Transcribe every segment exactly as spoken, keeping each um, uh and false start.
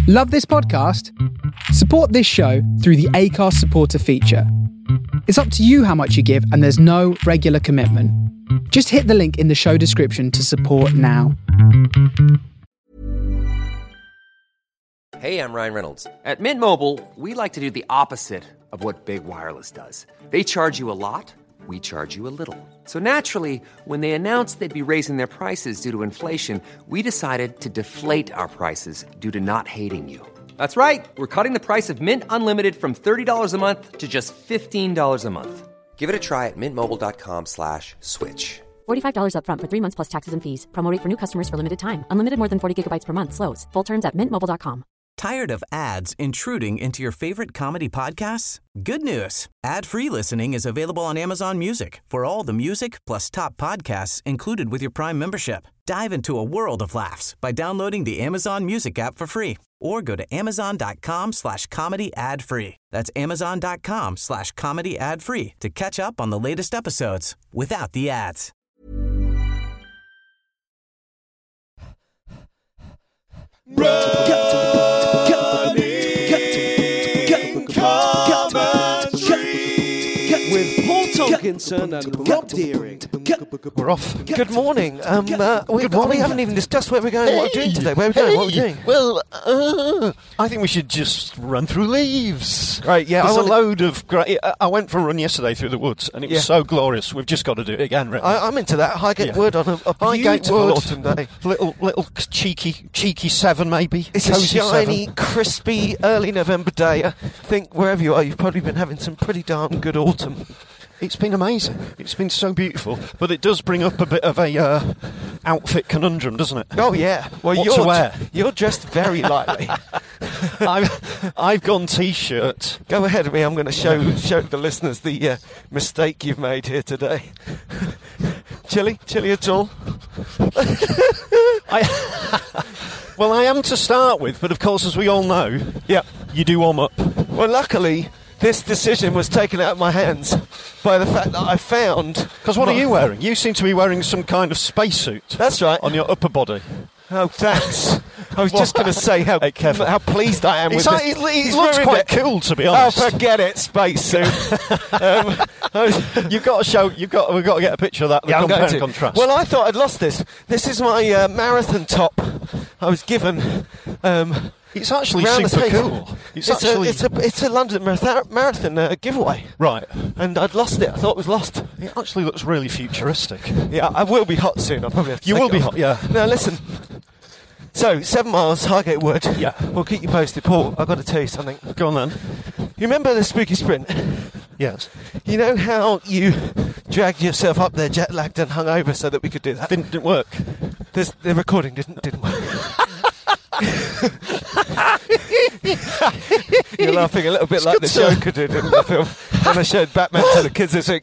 Love this podcast? Support this show through the Acast supporter feature. It's up to you how much you give, and there's no regular commitment. Just hit the link in the show description to support now. Hey, I'm Ryan Reynolds. At Mint Mobile, we like to do the opposite of what Big Wireless does. They charge you a lot, we charge you a little. So naturally, when they announced they'd be raising their prices due to inflation, we decided to deflate our prices due to not hating you. That's right. We're cutting the price of Mint Unlimited from thirty dollars a month to just fifteen dollars a month. Give it a try at mintmobile.com slash switch. forty-five dollars up front for three months plus taxes and fees. Promo rate for new customers for limited time. Unlimited more than forty gigabytes per month. Slows full terms at mint mobile dot com. Tired of ads intruding into your favorite comedy podcasts? Good news. Ad-free listening is available on Amazon Music for all the music plus top podcasts included with your Prime membership. Dive into a world of laughs by downloading the Amazon Music app for free or go to amazon.com slash comedy ad free. That's amazon.com slash comedy ad free to catch up on the latest episodes without the ads. With Paul Tomkinson and Rob Deering. We're off. Good morning. Um, uh, we, Good morning. we haven't even discussed where we're going, what we're doing today. Where are we Hey, going? What are we doing? Well, uh, I think we should just run through leaves. Right, yeah, There's I a wanna- load of great... I I went for a run yesterday through the woods, and it was Yeah. so glorious. We've just got to do it again, really. I, I'm into that. Highgate Yeah. Wood on a, a Highgate beautiful Wood. autumn day. Little, little cheeky, cheeky seven, maybe. It's a Cosy shiny, seven. crispy, early November day. I think wherever you are, you've probably been having some pretty darn good autumn. It's been amazing. It's been so beautiful. But it does bring up a bit of a uh, outfit conundrum, doesn't it? Oh, yeah. Well, What you're, to wear? you're dressed very lightly. I've, I've gone T-shirt. Go ahead with me. I'm going to show show the listeners the uh, mistake you've made here today. Chilly? Chilly at all? I, well, I am to start with, but of course, as we all know, Yeah. you do warm up. Well, luckily, this decision was taken out of my hands by the fact that I found... Because what my- are you wearing? You seem to be wearing some kind of spacesuit. That's right. On your upper body. Oh, thanks. I was just going to say how Hey, Kevin. how pleased I am It's with like- this. it, it He's looks ruined quite it. cool, to be Oh, honest. forget it, spacesuit. um, I was- You've got to show. You've got. We've got to get a picture of that. The Yeah, I'm compare going and to. contrast. Well, I thought I'd lost this. This is my uh, marathon top. I was given. Um, it's actually round the super table. cool. It's, It's, actually a, it's a it's a London marathon, marathon uh, giveaway, right. and I'd lost it. I thought it was lost. It actually looks really futuristic. Yeah, I will be hot soon. I'll probably have to You take will it be off. hot, yeah. Now listen. So seven miles, Highgate Wood. Yeah. We'll keep you posted, Paul. I've got to tell you something. Go on then. You remember the spooky sprint? Yes. You know how you dragged yourself up there, jet lagged and hungover, so that we could do that. Didn't, didn't work. This, the recording didn't didn't work. You're laughing a little bit like the good, sir. Joker did in the film when I showed Batman to the kids this week.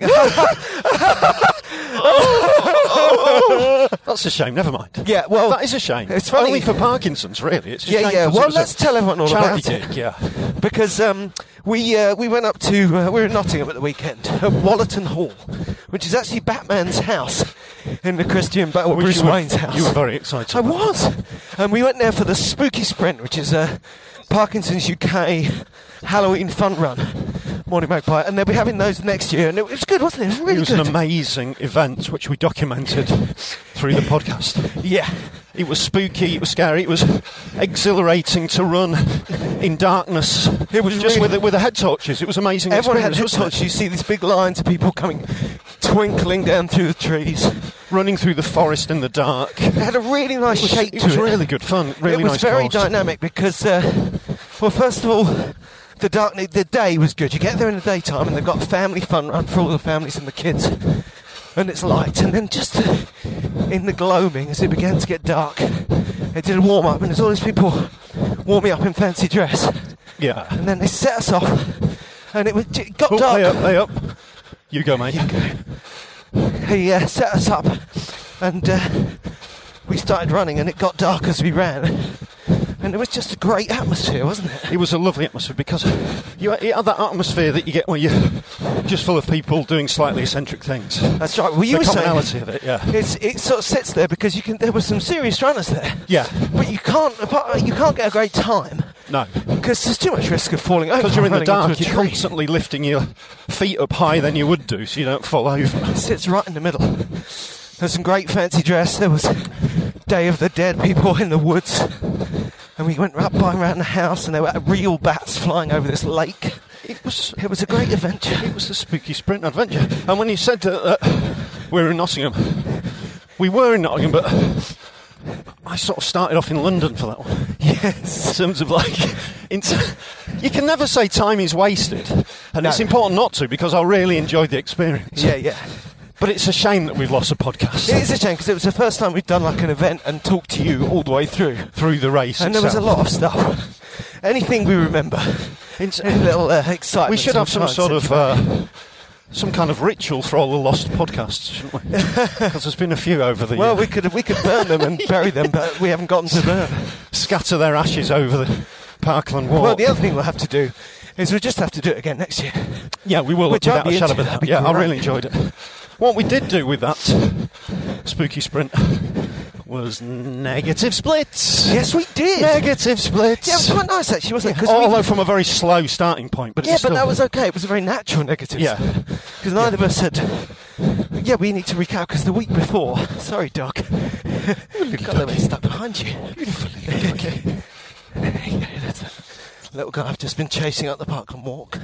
That's a shame. Never mind. Yeah, well, that is a shame. it's funny. Only for Parkinson's, really. It's a Yeah, shame yeah. 'cause it Well, was a let's tell everyone all charity about it. gig, yeah. Because um, we uh, we went up to uh, we were in Nottingham at the weekend at Wallerton Hall, which is actually Batman's house in the Christian Bale, or Which Bruce you were- Wayne's house. You were very excited. I about. was, and we went there for the Spooky Sprint, which is a Parkinson's U K Halloween fun run, Morning Magpie, and they'll be having those next year, and it was good, wasn't it? It was really It was good. an amazing event which we documented through the podcast. Yeah. It was spooky, it was scary, it was exhilarating to run in darkness. It was just really- with the, with the head torches. It was amazing. Everyone had experience, head wasn't torches. it? You see these big lines of people coming, twinkling down through the trees. Running through the forest in the dark. It had a really nice It was, shape it to was it. really good fun. Really it was nice very course. dynamic because, uh, well, first of all, the dark, the day was good. You get there in the daytime, and they've got a family fun run for all the families and the kids, and it's light. And then just uh, in the gloaming, as it began to get dark, they did a warm up, and there's all these people warming up in fancy dress. Yeah. And then they set us off, and it, was, it got Oh, dark. lay up, lay up. You go, mate. You go. He uh, set us up, and uh, we started running, and it got dark as we ran. And it was just a great atmosphere, wasn't it? It was a lovely atmosphere because you it had that atmosphere that you get when you're just full of people doing slightly eccentric things. That's right. Well, you the were saying commonality of it, yeah. It's, it sort of sits there because you can. There were some serious runners there. Yeah. But you can't. apart- You can't get a great time No. Because there's too much risk of falling over. Because you're in the running dark, into a you're tree. constantly lifting your feet up higher than you would do so you don't fall over. It sits right in the middle. There's some great fancy dress. There was Day of the Dead people in the woods. And we went up by around the house and there were real bats flying over this lake. It was It was a great adventure. It was a spooky sprint adventure. And when you said that uh, we were in Nottingham, we were in Nottingham, but I sort of started off in London for that one. Yes. In terms of like, in t- you can never say time is wasted, and No. it's important not to because I really enjoyed the experience. Yeah, yeah. But it's a shame that we've lost a podcast It is a shame because it was the first time we'd done like an event and talked to you all the way through. through the race. And there was a itself. lot of stuff. Anything we remember. In- Any little uh, excitement. we should have some sometimes sort of sentimental. uh, some kind of ritual for all the lost podcasts, shouldn't we? Because there's been a few over the Well, year. we could we could burn them and bury them, but we haven't gotten to burn. Scatter their ashes over the Parkland Walk. Well, the other thing we'll have to do is we'll just have to do it again next year. Yeah, we will, Which I'd without be a shadow of a into. doubt. That'd be Yeah, I great. really enjoyed it. What we did do with that spooky sprint was negative splits. Yes, we did. Negative splits. Yeah, it was quite nice actually, wasn't it? 'Cause Although we- from a very slow starting point, but yeah, it's but still, that was okay. It was a very natural negative. Yeah. Because neither of us had. Yeah, we need to recap because the week before. Sorry, Doc. Got a little bit stuck behind you. Beautifully. Okay. There you go, that's the little guy I've just been chasing up the Parkland Walk.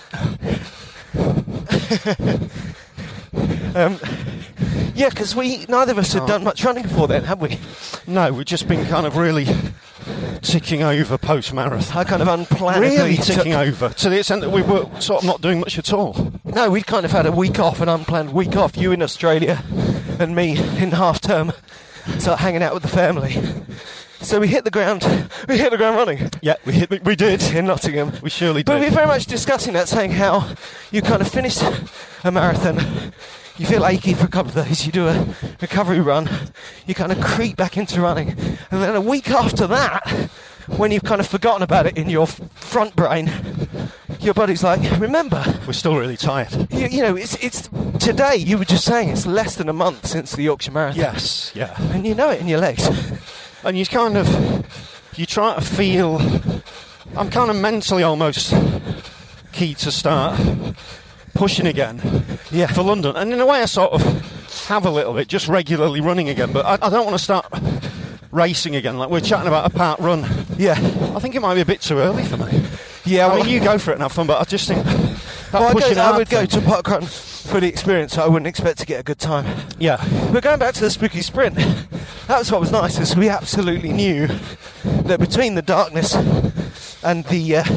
um, yeah, because we neither of us had done much running before then, had we? No, we've just been kind of really ticking over post-marathon. I kind of unplannedly Really took- ticking over to the extent that we were sort of not doing much at all. No, we'd kind of had a week off, an unplanned week off. You in Australia, and me in half term, start hanging out with the family. So we hit the ground. We hit the ground running Yeah, we hit, we did. in Nottingham. We surely But we did. were very much discussing that, saying how you kind of finish a marathon, you feel achy for a couple of days, you do a recovery run, you kind of creep back into running, and then a week after that, when you've kind of forgotten about it in your f- front brain, your body's like, remember, We're still really tired. you, you know, it's it's today. You were just saying it's less than a month since the Yorkshire Marathon, Yes, yeah. and you know it in your legs. And you kind of, you try to feel, I'm kind of mentally almost key to start pushing again Yeah. for London. And in a way I sort of have a little bit, just regularly running again, but I, I don't want to start racing again. Like we're chatting about a park run. Yeah, I think it might be a bit too early for me. yeah. I well, mean, you go for it and have fun, but I just think that well, I, pushing go, I hard would go thing- to parkrun for the experience, so I wouldn't expect to get a good time. Yeah. But going back to the spooky sprint, that was what was nice, is we absolutely knew that between the darkness and the uh,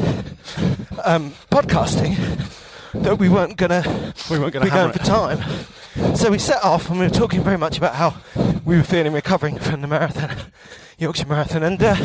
um, podcasting, that we weren't gonna We weren't gonna be going hammer for it. time. So we set off and we were talking very much about how we were feeling recovering from the marathon, Yorkshire Marathon, and uh,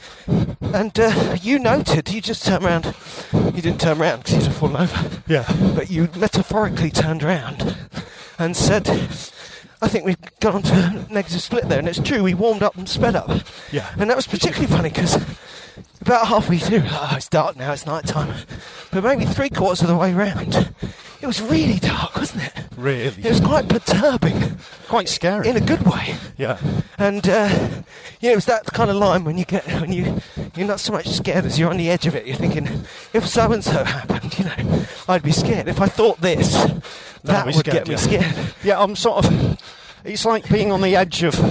and uh, you noted, you just turned around, you didn't turn around because you'd have fallen over, Yeah. but you metaphorically turned around and said, I think we've gone on to a negative split there, and it's true, we warmed up and sped up. Yeah. And that was particularly funny because about halfway through, oh, it's dark now, it's night time, but maybe three quarters of the way round, it was really dark, wasn't it? Really. It was quite perturbing, Quite scary. in a good way. Yeah. And uh, you know, it was that kind of line when you get when you you're not so much scared as you're on the edge of it. You're thinking, if so and so happened, you know, I'd be scared. If I thought this, that be would scared, get me yeah. scared. Yeah, I'm sort of. It's like being on the edge of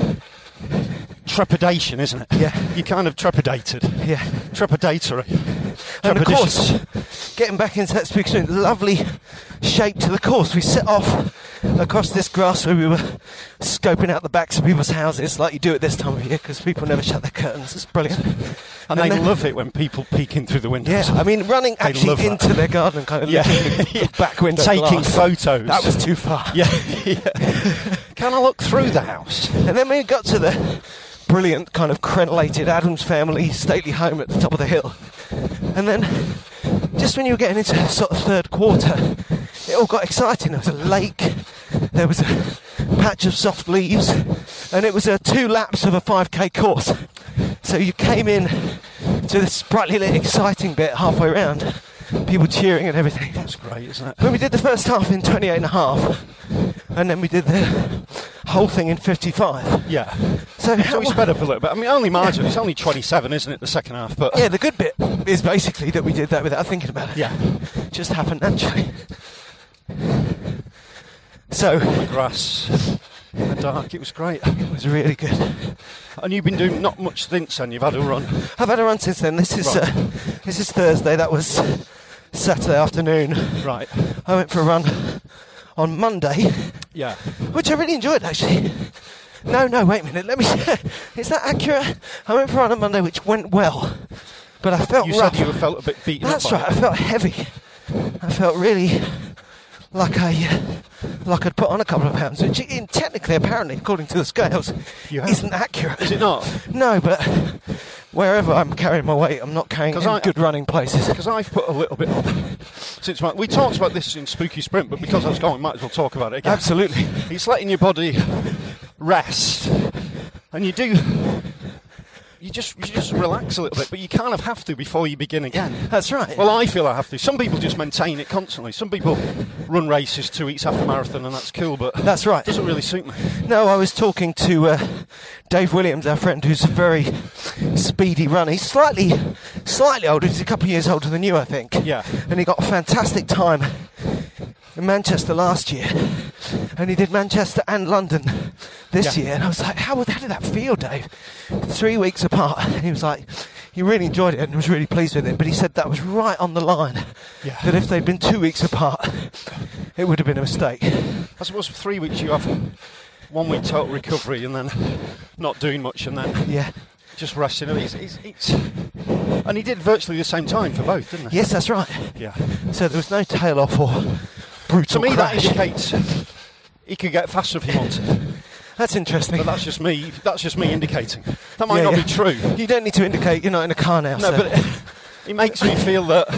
trepidation, isn't it? Yeah. You're kind of trepidated. Yeah. Trepidatory. And of Trepidatious. course, getting back into that spooky street, lovely shape to the course. We set off across this grass where we were scoping out the backs of people's houses, like you do at this time of year, because people never shut their curtains. It's brilliant. And they then- love it when people peek in through the windows. Yeah, I mean, running They actually love that. into their garden and kind of Yeah. looking at the back window Taking glass. photos. That was too far. Yeah. yeah. Can I look through the house? And then we got to the brilliant kind of crenellated Addams Family stately home at the top of the hill. And then, just when you were getting into sort of third quarter, it all got exciting. There was a lake, there was a patch of soft leaves, and it was a two laps of a five K course. So you came in to this brightly lit, exciting bit halfway around, people cheering and everything. That's great, isn't it? When we did the first half in twenty-eight and a half, and then we did the whole thing in fifty-five. Yeah. So, So we sped up a little bit. I mean, only margin. It's only twenty-seven, isn't it, the second half? But yeah, the good bit is basically that we did that without thinking about it. Yeah. It just happened naturally. So, the grass, in the dark, it was great. it was really good. And you've been doing not much since then. You've had a run. I've had a run since then. This is Right. uh, this is Thursday. That was Saturday afternoon. Right. I went for a run on Monday, Yeah. which I really enjoyed actually. No, no, wait a minute. Let me. Is that accurate? I went for a run on Monday, which went well, but I felt You rough. said you felt a bit beaten That's up by right. I it. felt heavy. I felt really like I like I'd put on a couple of pounds, which in, technically, apparently, according to the scales, You have. isn't accurate. Is it not? No, but wherever I'm carrying my weight, I'm not carrying it 'Cause in I- good running places. Because I've put a little bit on since my, we talked about this in Spooky Sprint, but because I was going, might as well talk about it again. Absolutely. It's letting your body rest, and you do. You just you just relax a little bit, but you kind of have to before you begin again. That's right. Well, I feel I have to. Some people just maintain it constantly. Some people run races two weeks after marathon, and that's cool, but That's right. it doesn't really suit me. No, I was talking to uh, Dave Williams, our friend, who's a very speedy runner. He's slightly, slightly older. He's a couple of years older than you, I think. Yeah. And he got a fantastic time in Manchester last year, and he did Manchester and London this Yeah. year. And I was like, how, how did that feel, Dave? Three weeks apart. And he was like, he really enjoyed it and was really pleased with it. But he said that was right on the line. Yeah. That if they'd been two weeks apart, it would have been a mistake. I suppose for three weeks you have one week total recovery, and then not doing much, and then Yeah. just resting. It's, it's, it's, and he did virtually the same time for both, didn't he? Yes, that's right. Yeah. So there was no tail off or brutal To me, that crash. indicates he could get faster if he wanted. That's interesting. But that's just me. That's just me indicating. That might Yeah, not yeah. be true. You don't need to indicate you're not in a car now. No, so. but it, it makes me feel that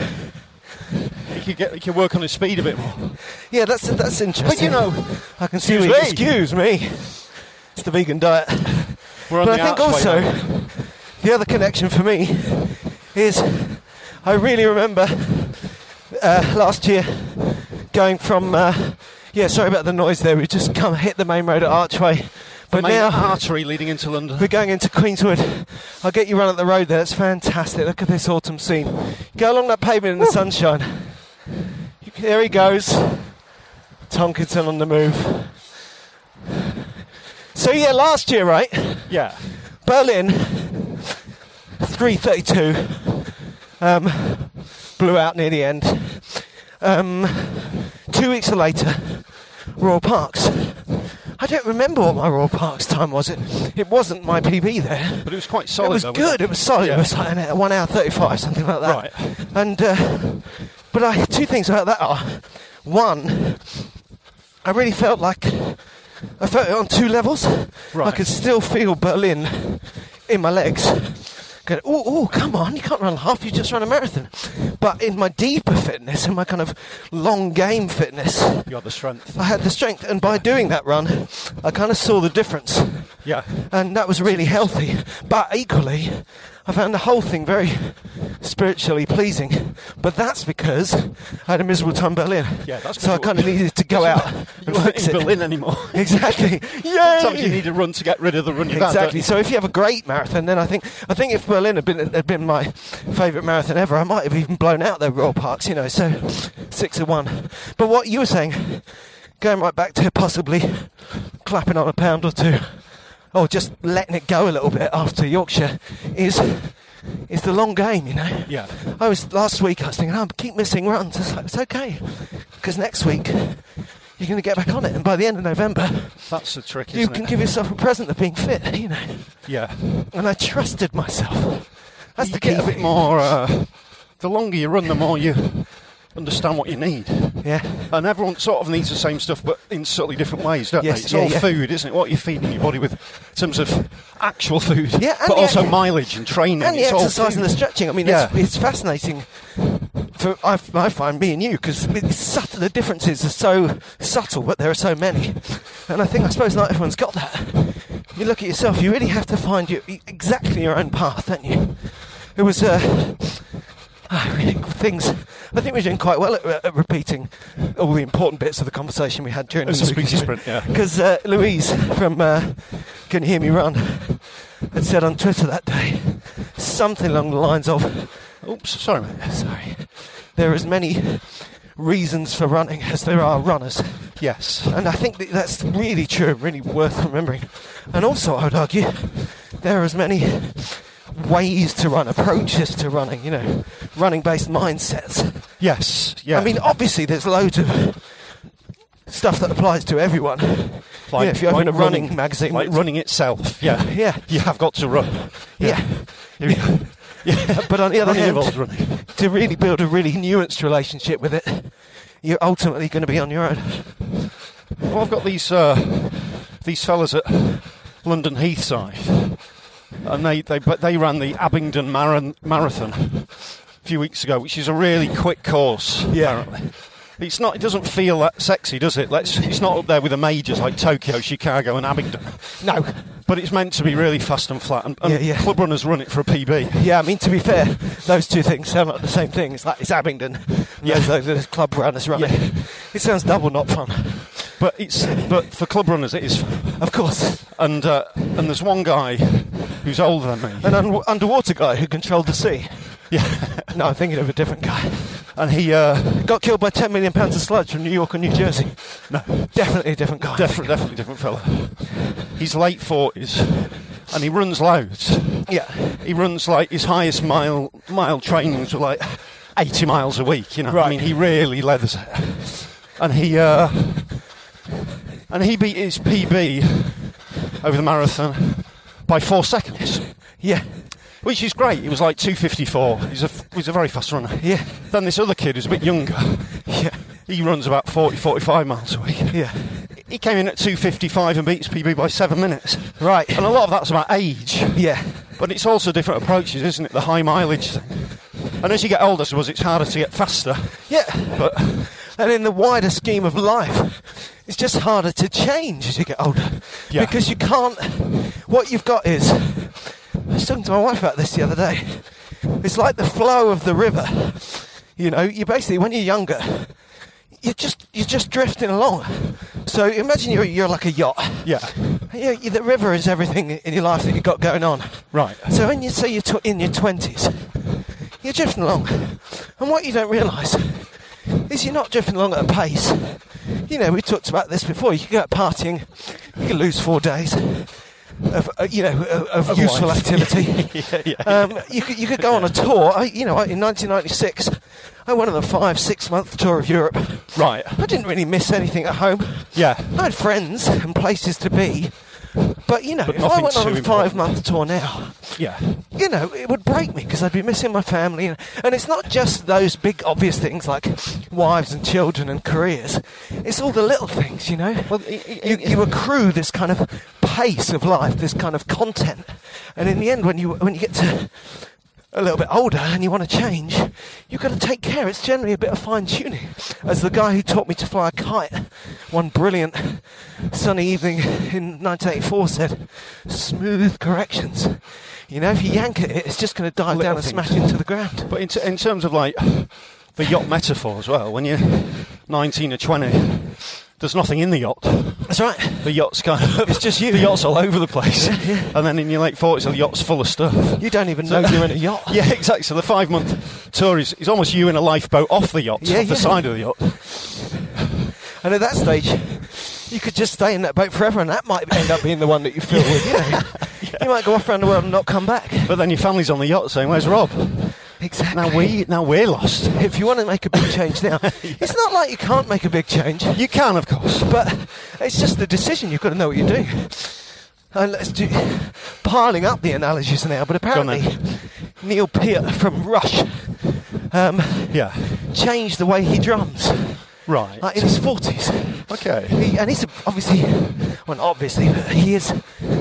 he could get. He could work on his speed a bit more. yeah, that's that's interesting. But you know, I can see. excuse where- me. Excuse me. It's the vegan diet. we're on But the I think archway also now. the other connection for me is I really remember uh, last year going from. Uh, yeah, sorry about the noise there. We just come hit the main road at Archway, but the main now. artery leading into London. We're going into Queenswood. I'll get you run up the road there. It's fantastic. Look at this autumn scene. Go along that pavement in the sunshine. There he goes. Tonkinson on the move. So yeah, last year, right? Yeah. Berlin, three thirty-two. Um, blew out near the end. Um, two weeks later, Royal Parks. I don't remember what my Royal Parks time was. It it wasn't my P B there. But it was quite solid. It was though, good. wasn't It was solid. Yeah. It was like an hour, one hour thirty-five, something like that. Right. And uh, but I, two things about that are, one, I really felt like I felt it on two levels. Right. I could still feel Berlin in my legs. Going, oh, oh, come on! You can't run half. You just run a marathon. But in my deeper fitness, in my kind of long game fitness, You had the strength. I had the strength, and by doing that run, I kind of saw the difference. Yeah. And that was really healthy. But equally, I found the whole thing very spiritually pleasing. But that's because I had a miserable time in Berlin. Yeah, that's so I good. kind of needed to go out You and weren't fix in it. Berlin anymore. Exactly. Sometimes you Yay! need a run to get rid of the run you've had, don't Exactly. you? So if you have a great marathon, then I think I think if Berlin had been had been my favourite marathon ever, I might have even blown out their Royal Parks. You know, so six of one. But what you were saying, going right back to possibly clapping on a pound or two, or just letting it go a little bit after Yorkshire, is is the long game. You know. Yeah. I was last week. I was thinking, oh, I keep missing runs. It's like it's okay, because next week you're going to get back on it, and by the end of November, That's the trick, you isn't can it? give yourself a present of being fit. You know. Yeah. And I trusted myself. That's you the key. get a bit more. Uh, the longer you run, the more you understand what you need. Yeah. And everyone sort of needs the same stuff, but in slightly different ways, don't Yes, they? It's yeah, all yeah. food, isn't it? What you're feeding your body with, in terms of actual food, Yeah, and but the also ac- mileage and training. And the it's all exercise and the food. stretching. I mean, Yeah. it's, it's fascinating. For I, I find me and you, because the differences are so subtle, but there are so many. And I think, I suppose, not everyone's got that. You look at yourself, you really have to find your, exactly your own path, don't you? It was. Uh, I mean, things. I think we're doing quite well at, at repeating all the important bits of the conversation we had during the spooky sprint. sprint. Yeah, because uh, Louise from uh, Can You Hear Me Run had said on Twitter that day something along the lines of, "Oops, sorry, mate. Sorry. There are as many reasons for running as there are runners." Yes, and I think that that's really true, really worth remembering. And also, I would argue, there are as many ways to run, approaches to running, you know, running-based mindsets. Yes, yeah. I mean, obviously, there's loads of stuff that applies to everyone. Like, you know, if you open like a running, running magazine, like running itself. Yeah, yeah, you have got to run. Yeah, yeah. yeah. But on the other running hand, involves running. To really build a really nuanced relationship with it, you're ultimately going to be on your own. Well, I've got these uh, these fellas at London Heathside, and they they but they ran the Abingdon Mar- Marathon a few weeks ago, which is a really quick course. Yeah. Apparently, it's not. It doesn't feel that sexy, does it? Let's. It's not up there with the majors like Tokyo, Chicago, and Abingdon. No. But it's meant to be really fast and flat, and, and yeah, yeah. club runners run it for a P B. Yeah, I mean, to be fair, those two things sound like the same thing. It's like it's Abingdon, yeah. Those, those club runners running. Yeah. It sounds double not fun. But it's but for club runners it is fun. Of course. And uh, and there's one guy who's older than me, an un- underwater guy who controlled the sea. Yeah. No, I'm thinking of a different guy. And he uh, got killed by ten million pounds of sludge from New York and New Jersey. No, definitely a different guy. Definitely, definitely a different fella. He's late forties, and he runs loads. Yeah, he runs like his highest mile mile trainings were like eighty miles a week. You know, right. I mean, he really leathers it. And he uh, and he beat his P B over the marathon by four seconds. Yeah. Which is great. He was like two fifty-four. He's a he's a very fast runner. Yeah. Then this other kid who's a bit younger. Yeah. He runs about forty, forty-five miles a week. Yeah. He came in at two fifty-five and beat his P B by seven minutes. Right. And a lot of that's about age. Yeah. But it's also different approaches, isn't it? The high mileage thing. And as you get older, I suppose it's harder to get faster. Yeah. But and in the wider scheme of life, it's just harder to change as you get older. Yeah. Because you can't. What you've got is. I was talking to my wife about this the other day. It's like the flow of the river. You know, you basically, when you're younger, you're just you're just drifting along. So imagine you're you're like a yacht. Yeah. You, you, the river is everything in your life that you've got going on. Right. So when you say you're tw- in your twenties, you're drifting along, and what you don't realise is you're not drifting along at a pace. You know, we talked about this before. You can go out partying, you can lose four days. Of uh, you know of, of, of useful life. Activity. yeah, yeah, um, yeah. You could you could go on a tour. I, you know, in nineteen ninety-six, I went on a five six month tour of Europe. Right. I didn't really miss anything at home. Yeah. I had friends and places to be. But, you know, but if I went on a important. five-month tour now, yeah, you know, it would break me because I'd be missing my family. And, and it's not just those big, obvious things like wives and children and careers. It's all the little things, you know. Well, it, it, you, you accrue this kind of pace of life, this kind of content. And in the end, when you when you get to a little bit older and you want to change, you've got to take care. It's generally a bit of fine-tuning. As the guy who taught me to fly a kite one brilliant sunny evening in nineteen eighty-four said, smooth corrections. You know, if you yank at it, it's just going to dive down and smash into the ground. But in, t- in terms of, like, the yacht metaphor as well, when you're nineteen or twenty, there's nothing in the yacht. That's right. The yacht's kind of... It's just you. The yacht's all over the place. Yeah, yeah. And then in your late forties, the yacht's full of stuff. You don't even so, know you're in a yacht. Yeah, exactly. So the five-month tour is, is almost you in a lifeboat off the yacht, yeah, off the yeah. side of the yacht. And at that stage, you could just stay in that boat forever, and that might end up being the one that you fill with. You know, yeah. You might go off around the world and not come back. But then your family's on the yacht saying, "Where's Rob?" Exactly. Now we now we're lost. If you want to make a big change now, yeah. It's not like you can't make a big change. You can, of course, but it's just the decision. You've got to know what you're doing. And let's do piling up the analogies now. But apparently, Neil Peart from Rush, um, yeah, changed the way he drums. Right. Like in his forties. Okay. He, and he's obviously, well, not obviously, but he is,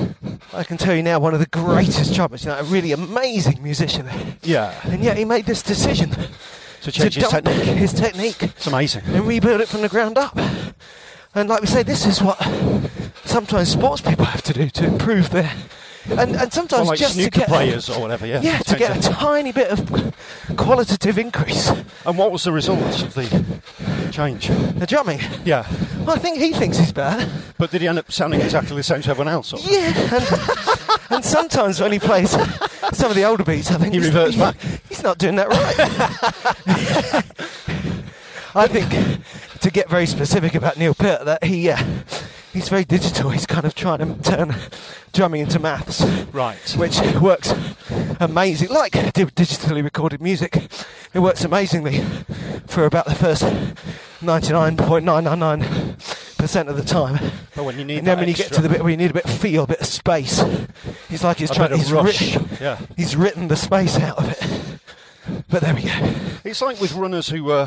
I can tell you now, one of the greatest drummers, you know, a really amazing musician. Yeah. And yet he made this decision to change to his dump technique. his technique. It's amazing. And rebuild it from the ground up. And like we say, this is what sometimes sports people have to do to improve their And and sometimes Well, like just to snooker get players or whatever, yeah. yeah, to get a tiny bit of qualitative increase. And what was the result of the change? The drumming. Yeah. Well, I think he thinks he's better. But did he end up sounding exactly the same to everyone else? Or? Yeah, and, and sometimes when he plays some of the older beats, I think He he's- reverts back. He's not doing that right. I think, to get very specific about Neil Peart, that he uh, he's very digital. He's kind of trying to turn drumming into maths, Right. which works amazing. Like di- digitally recorded music, it works amazingly for about the first ninety-nine point nine nine nine percent of the time. But when you need And then that when you get extra- to the bit where you need a bit of feel, a bit of space, he's like he's A trying. bit of He's, rush, written, yeah. he's written the space out of it. But there we go. It's like with runners who, uh,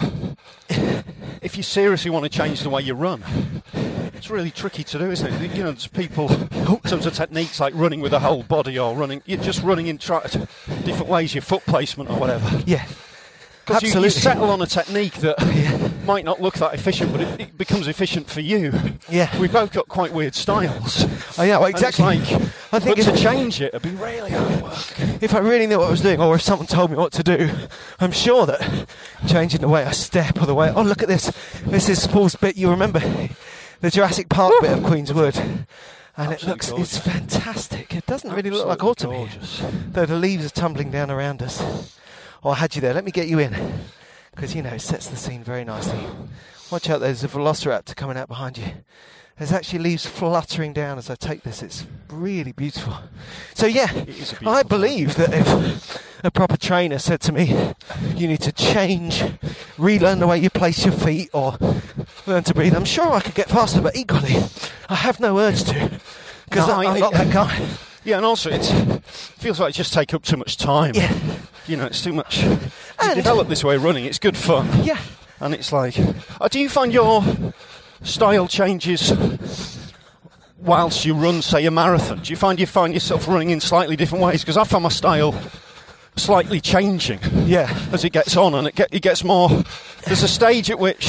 if you seriously want to change the way you run, it's really tricky to do, isn't it? You know, there's people, in terms of techniques like running with the whole body or running, you're just running in try- different ways, your foot placement or whatever. Yeah, Because you, absolutely. you settle on a technique that might not look that efficient, but it, it becomes efficient for you. Yeah. We've both got quite weird styles. Oh yeah, well, And exactly. It's like, I think but if, to change it, it'd be really hard work. if I really knew what I was doing, or if someone told me what to do, I'm sure that changing the way I step or the way. Oh, look at this! This is Paul's bit. You remember the Jurassic Park bit of Queen's Wood, and Absolutely it looks gorgeous. it's fantastic. It doesn't really look like Absolutely autumn, gorgeous. though the leaves are tumbling down around us. Oh, I had you there. Let me get you in, because you know it sets the scene very nicely. Watch out! There's a velociraptor coming out behind you. There's actually leaves fluttering down as I take this. It's really beautiful. So yeah, is a beautiful I believe that if a proper trainer said to me, you need to change, relearn the way you place your feet or learn to breathe, I'm sure I could get faster, but equally, I have no urge to, because No, I- I'm not that guy. Yeah, and also it feels like it just take up too much time. Yeah. You know, it's too much. You And- develop this way of running, it's good fun. Yeah. And it's like, uh, do you find your style changes whilst you run, say, a marathon? Do you find you find yourself running in slightly different ways? Because I find my style slightly changing Yeah. as it gets on, and it, get, it gets more. There's a stage at which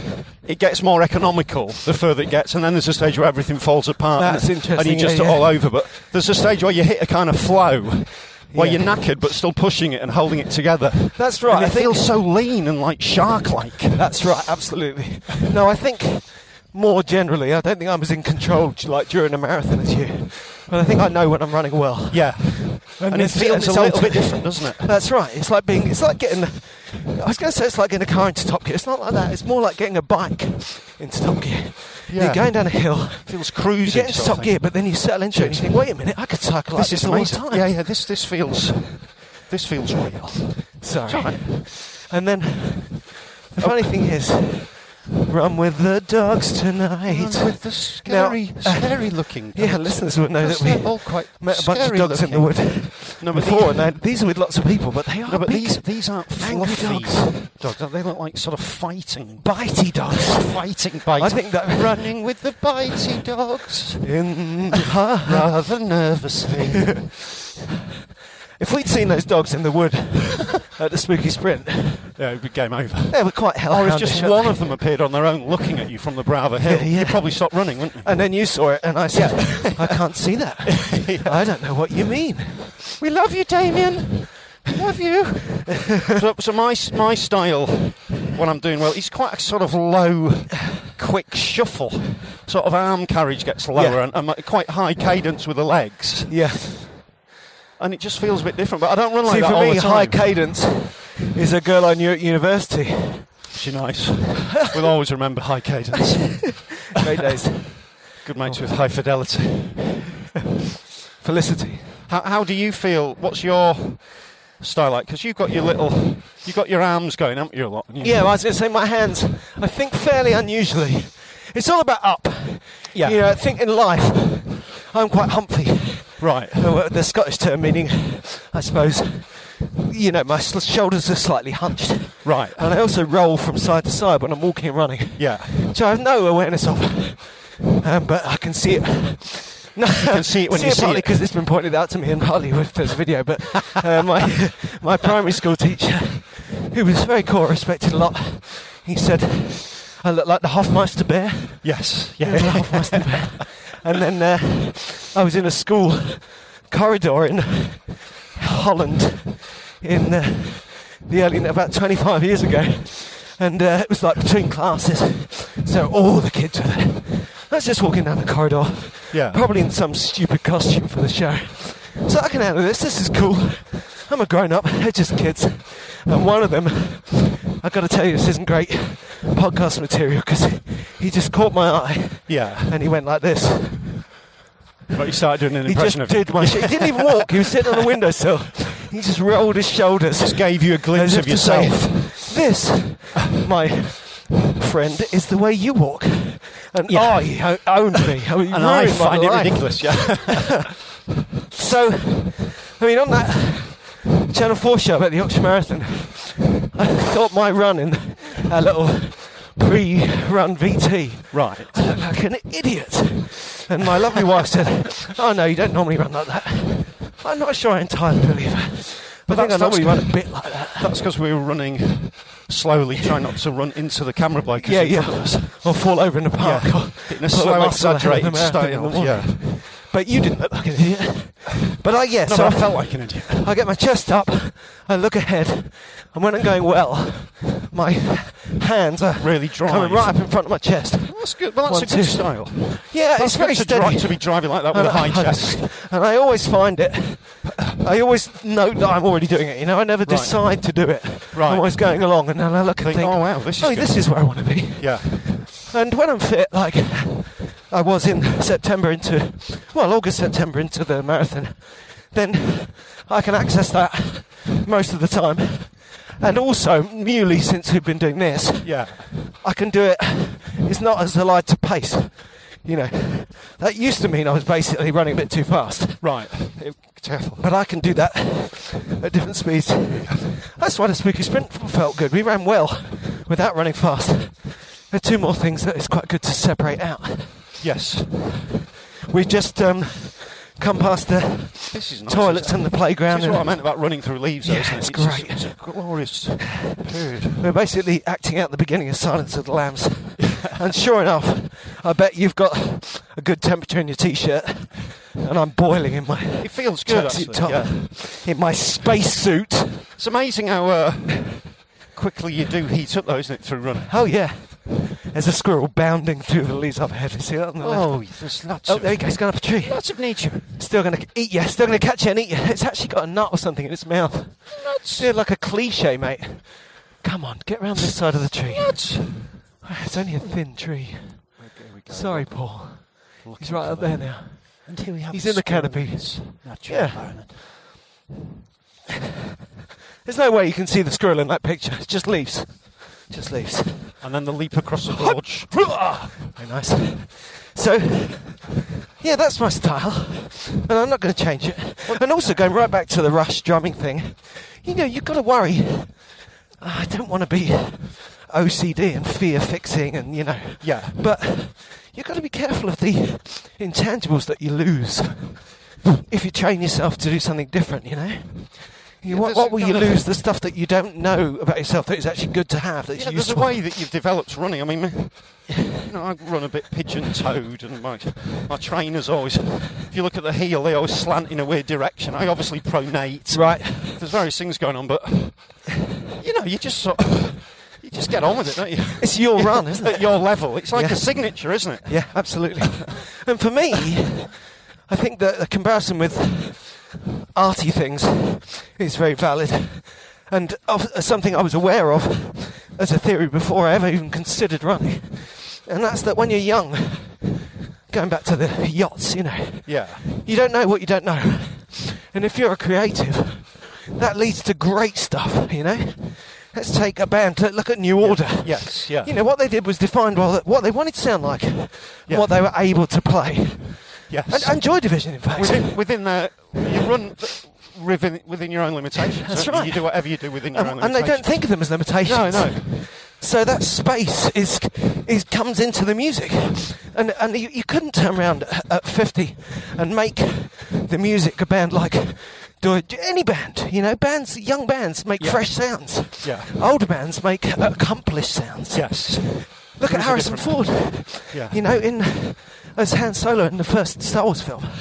it gets more economical the further it gets, and then there's a stage where everything falls apart. That's and, interesting, And you just yeah, yeah. all over. But there's a stage where you hit a kind of flow. Where Yeah. you're knackered but still pushing it and holding it together. That's right. And I it think- feels so lean and like shark-like. That's right, absolutely. No, I think more generally, I don't think I'm as in control like during a marathon as you. But I think I know when I'm running well. Yeah. And, it it's- feels and a it's little ultimate- bit different, doesn't it? That's right. It's like being. It's like getting. I was going to say it's like getting a car into top gear. It's not like that. It's more like getting a bike into top gear. Yeah. You're going down a hill. Feels You cruising. get into sort of top thing. gear, but then you settle into it and you think, wait a minute, I could cycle like This this is all the amazing. time. Yeah, yeah. This this feels. This feels real. Sorry. It's all right. And then the funny thing is, run with the dogs tonight. With the scary, Now, uh, scary looking. Yeah, listeners would know that we They're all quite met a bunch of scary dogs in the looking. wood No, but before. these- Now, these are with lots of people, but they are No, but big, these these aren't angry fluffy dogs. dogs. They look like sort of fighting, bitey dogs. fighting, biting. I think that running with the bitey dogs in huh? rather nervously. If we'd seen those dogs in the wood at the Spooky Sprint, Yeah, it'd be game over. they were quite Or hellhoundish. if just weren't one they? of them appeared on their own looking at you from the brow of a hill, Yeah, yeah. you'd probably stop running, wouldn't you? And then you saw it, and I said, I can't see that. I don't know what you mean. We love you, Damien. We love you. so, so my my style, when I'm doing well, is quite a sort of low, quick shuffle. Sort of arm carriage gets lower, Yeah. and, and my- quite high cadence with the legs, Yeah. and it just feels a bit different. But I don't run like See, that for all me, the time. high cadence is a girl I knew at university. She's nice. We'll always remember high cadence. Great days. Good mates with high fidelity. Felicity. How, how do you feel? What's your style like? Because you've got your little, you've got your arms going, haven't you, a lot? You- Yeah, well, I was going to say my hands, I think fairly unusually. It's all about up. Yeah. You know, I think in life, I'm quite humpy. Right. Uh, The Scottish term meaning, I suppose, you know, my sl- shoulders are slightly hunched. Right. And I also roll from side to side when I'm walking and running. Yeah. So I have no awareness of um, but I can see it. No, you can see it when you see it. because it's been pointed out to me in Hollywood. There's a video, but uh, my my primary school teacher, who was very cool, respected a lot, he said, I look like the Hofmeister bear. Yes. Yeah, Yeah. the Hofmeister bear. And then uh, I was in a school corridor in Holland in uh, the early, about twenty-five years ago. And uh, it was like between classes. So all the kids were there. I was just walking down the corridor. Yeah. Probably in some stupid costume for the show. So I can handle this. This is cool. I'm a grown-up. They're just kids. And one of them, I've got to tell you, this isn't great podcast material because he just caught my eye. Yeah. And he went like this. But he started doing an He impression just of did my shit. He didn't even walk. He was sitting on the windowsill. He just rolled his shoulders. Just gave you a glimpse as of if to say, yourself. This, my friend, is the way you walk. And Yeah. I he owned me. I mean, And I ruined my find it life. ridiculous, yeah. So, I mean, on that Channel four show about the Oxford Marathon, I thought my run in a little pre-run V T, Right. I looked like an idiot. And my lovely wife said, "Oh no, you don't normally run like that." I'm not sure I entirely believe her. But I think I that's- normally that's run a bit like that. That's because we were running slowly, trying not to run into the camera bikers Yeah, in yeah. front of us. Or fall over in the park. Yeah. Or In a pull a slow, muscle ahead of the exaggerated marathon in the style. morning. Yeah. But you didn't look like an idiot. But I, yeah, No, so but I felt like an idiot. I get my chest up, I look ahead, and when I'm going well, my hands are Really drive. coming right up in front of my chest. That's good. Well, that's One, a good two. style. Yeah, That's it's very good to, steady. dri- to be driving like that with And a high I- chest. And I always find it, I always know that I'm already doing it, you know, I never Right. decide to do it. Right. I'm always going along, and then I look and Think, think, oh, wow, this is oh, good. this is where I want to be. Yeah. And when I'm fit, like I was in September into, well, August, September into the marathon, then I can access that most of the time. And also, newly, since we've been doing this, Yeah. I can do it, it's not as allied to pace. You know, that used to mean I was basically running a bit too fast. Right. It- Careful. But I can do that at different speeds. That's why the Spooky Sprint felt good. We ran well without running fast. There are two more things that it's quite good to separate out. Yes. We've just um, come past the This is nice. toilets and the playground. This is what I and meant about running through leaves, though, Yeah, isn't it? it's just- great. It's a glorious period. we're basically acting out the beginning of Silence of the Lambs. And sure enough, I bet you've got a good temperature in your t-shirt, and I'm boiling in my It feels good, tracksuit actually. top, Yeah. in my space suit. It's amazing how uh, quickly you do heat up, though, isn't it, through running? Oh yeah, there's a squirrel bounding through the leaves up ahead. You see that on the left? Oh, there's lots Oh, of... there he goes, going up a tree. Lots of nature. Still going to eat you. Still going to catch you and eat you. It's actually got a nut or something in its mouth. It's like a cliche, mate. Come on, get round this side of the tree. Nuts. It's only a thin tree. Here we go. Sorry, Paul. Looking He's right for up there them. now. And here we have He's the in the canopy. squirrels. Natural Yeah. environment. There's no way you can see the squirrel in that picture. It's just leaves. Just leaves. And then the leap across the gorge. Very nice. So, yeah, that's my style. And I'm not going to change it. And also, going right back to the Rush drumming thing, you know, you've got to worry. I don't want to be O C D and fear fixing and, you know. Yeah. But you've got to be careful of the intangibles that you lose if you train yourself to do something different, you know. You, Yeah, what, there's what a will you kind of- lose? The stuff that you don't know about yourself that is actually good to have, that's Yeah, there's a useful. way that you've developed running. I mean, you know, I run a bit pigeon-toed, and my my trainers always. If you look at the heel, they always slant in a weird direction. I obviously pronate. Right. There's various things going on, but you know, you just sort of, you just get on with it, don't you? It's your run, isn't it? At your level, it's like Yeah. a signature, isn't it? Yeah, absolutely. And for me, I think that the comparison with arty things is very valid, and of, something I was aware of as a theory before I ever even considered running. And that's that when you're young, going back to the yachts, you know, Yeah. you don't know what you don't know. And if you're a creative, that leads to great stuff, you know. Let's take a band to look at New Order. Yes. Yeah. You know, what they did was define well, what they wanted to sound like, and Yeah. what they were able to play. Yes. And, and Joy Division, in fact. within within the you run within within your own limitations. That's don't you? right. You do whatever you do within your and, own and they limitations. don't think of them as limitations. No, no. So that space is is comes into the music, and and you, you couldn't turn around at, at fifty and make the music a band like do any band. You know, bands, young bands make Yeah. fresh sounds. Yeah. Older bands make accomplished sounds. Yes. Look There at is a Harrison difference. Ford. Yeah. You know, in as Han Solo in the first Star Wars film,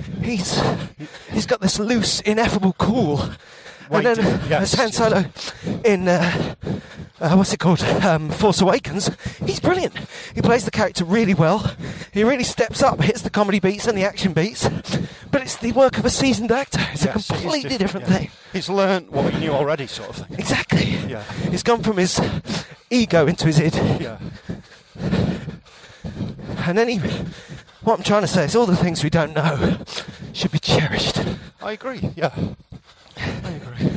he's he's got this loose, ineffable cool. Wait, and then yes. as Han Solo in uh, uh, what's it called, um, Force Awakens, he's brilliant. He plays the character really well. He really steps up, hits the comedy beats and the action beats. But it's the work of a seasoned actor. It's yes, a completely diff- different yeah. thing. He's learned what he knew already, sort of thing. Exactly. Yeah. He's gone from his ego into his id. Yeah. And then he, what I'm trying to say is all the things we don't know should be cherished. I agree. Yeah. I agree.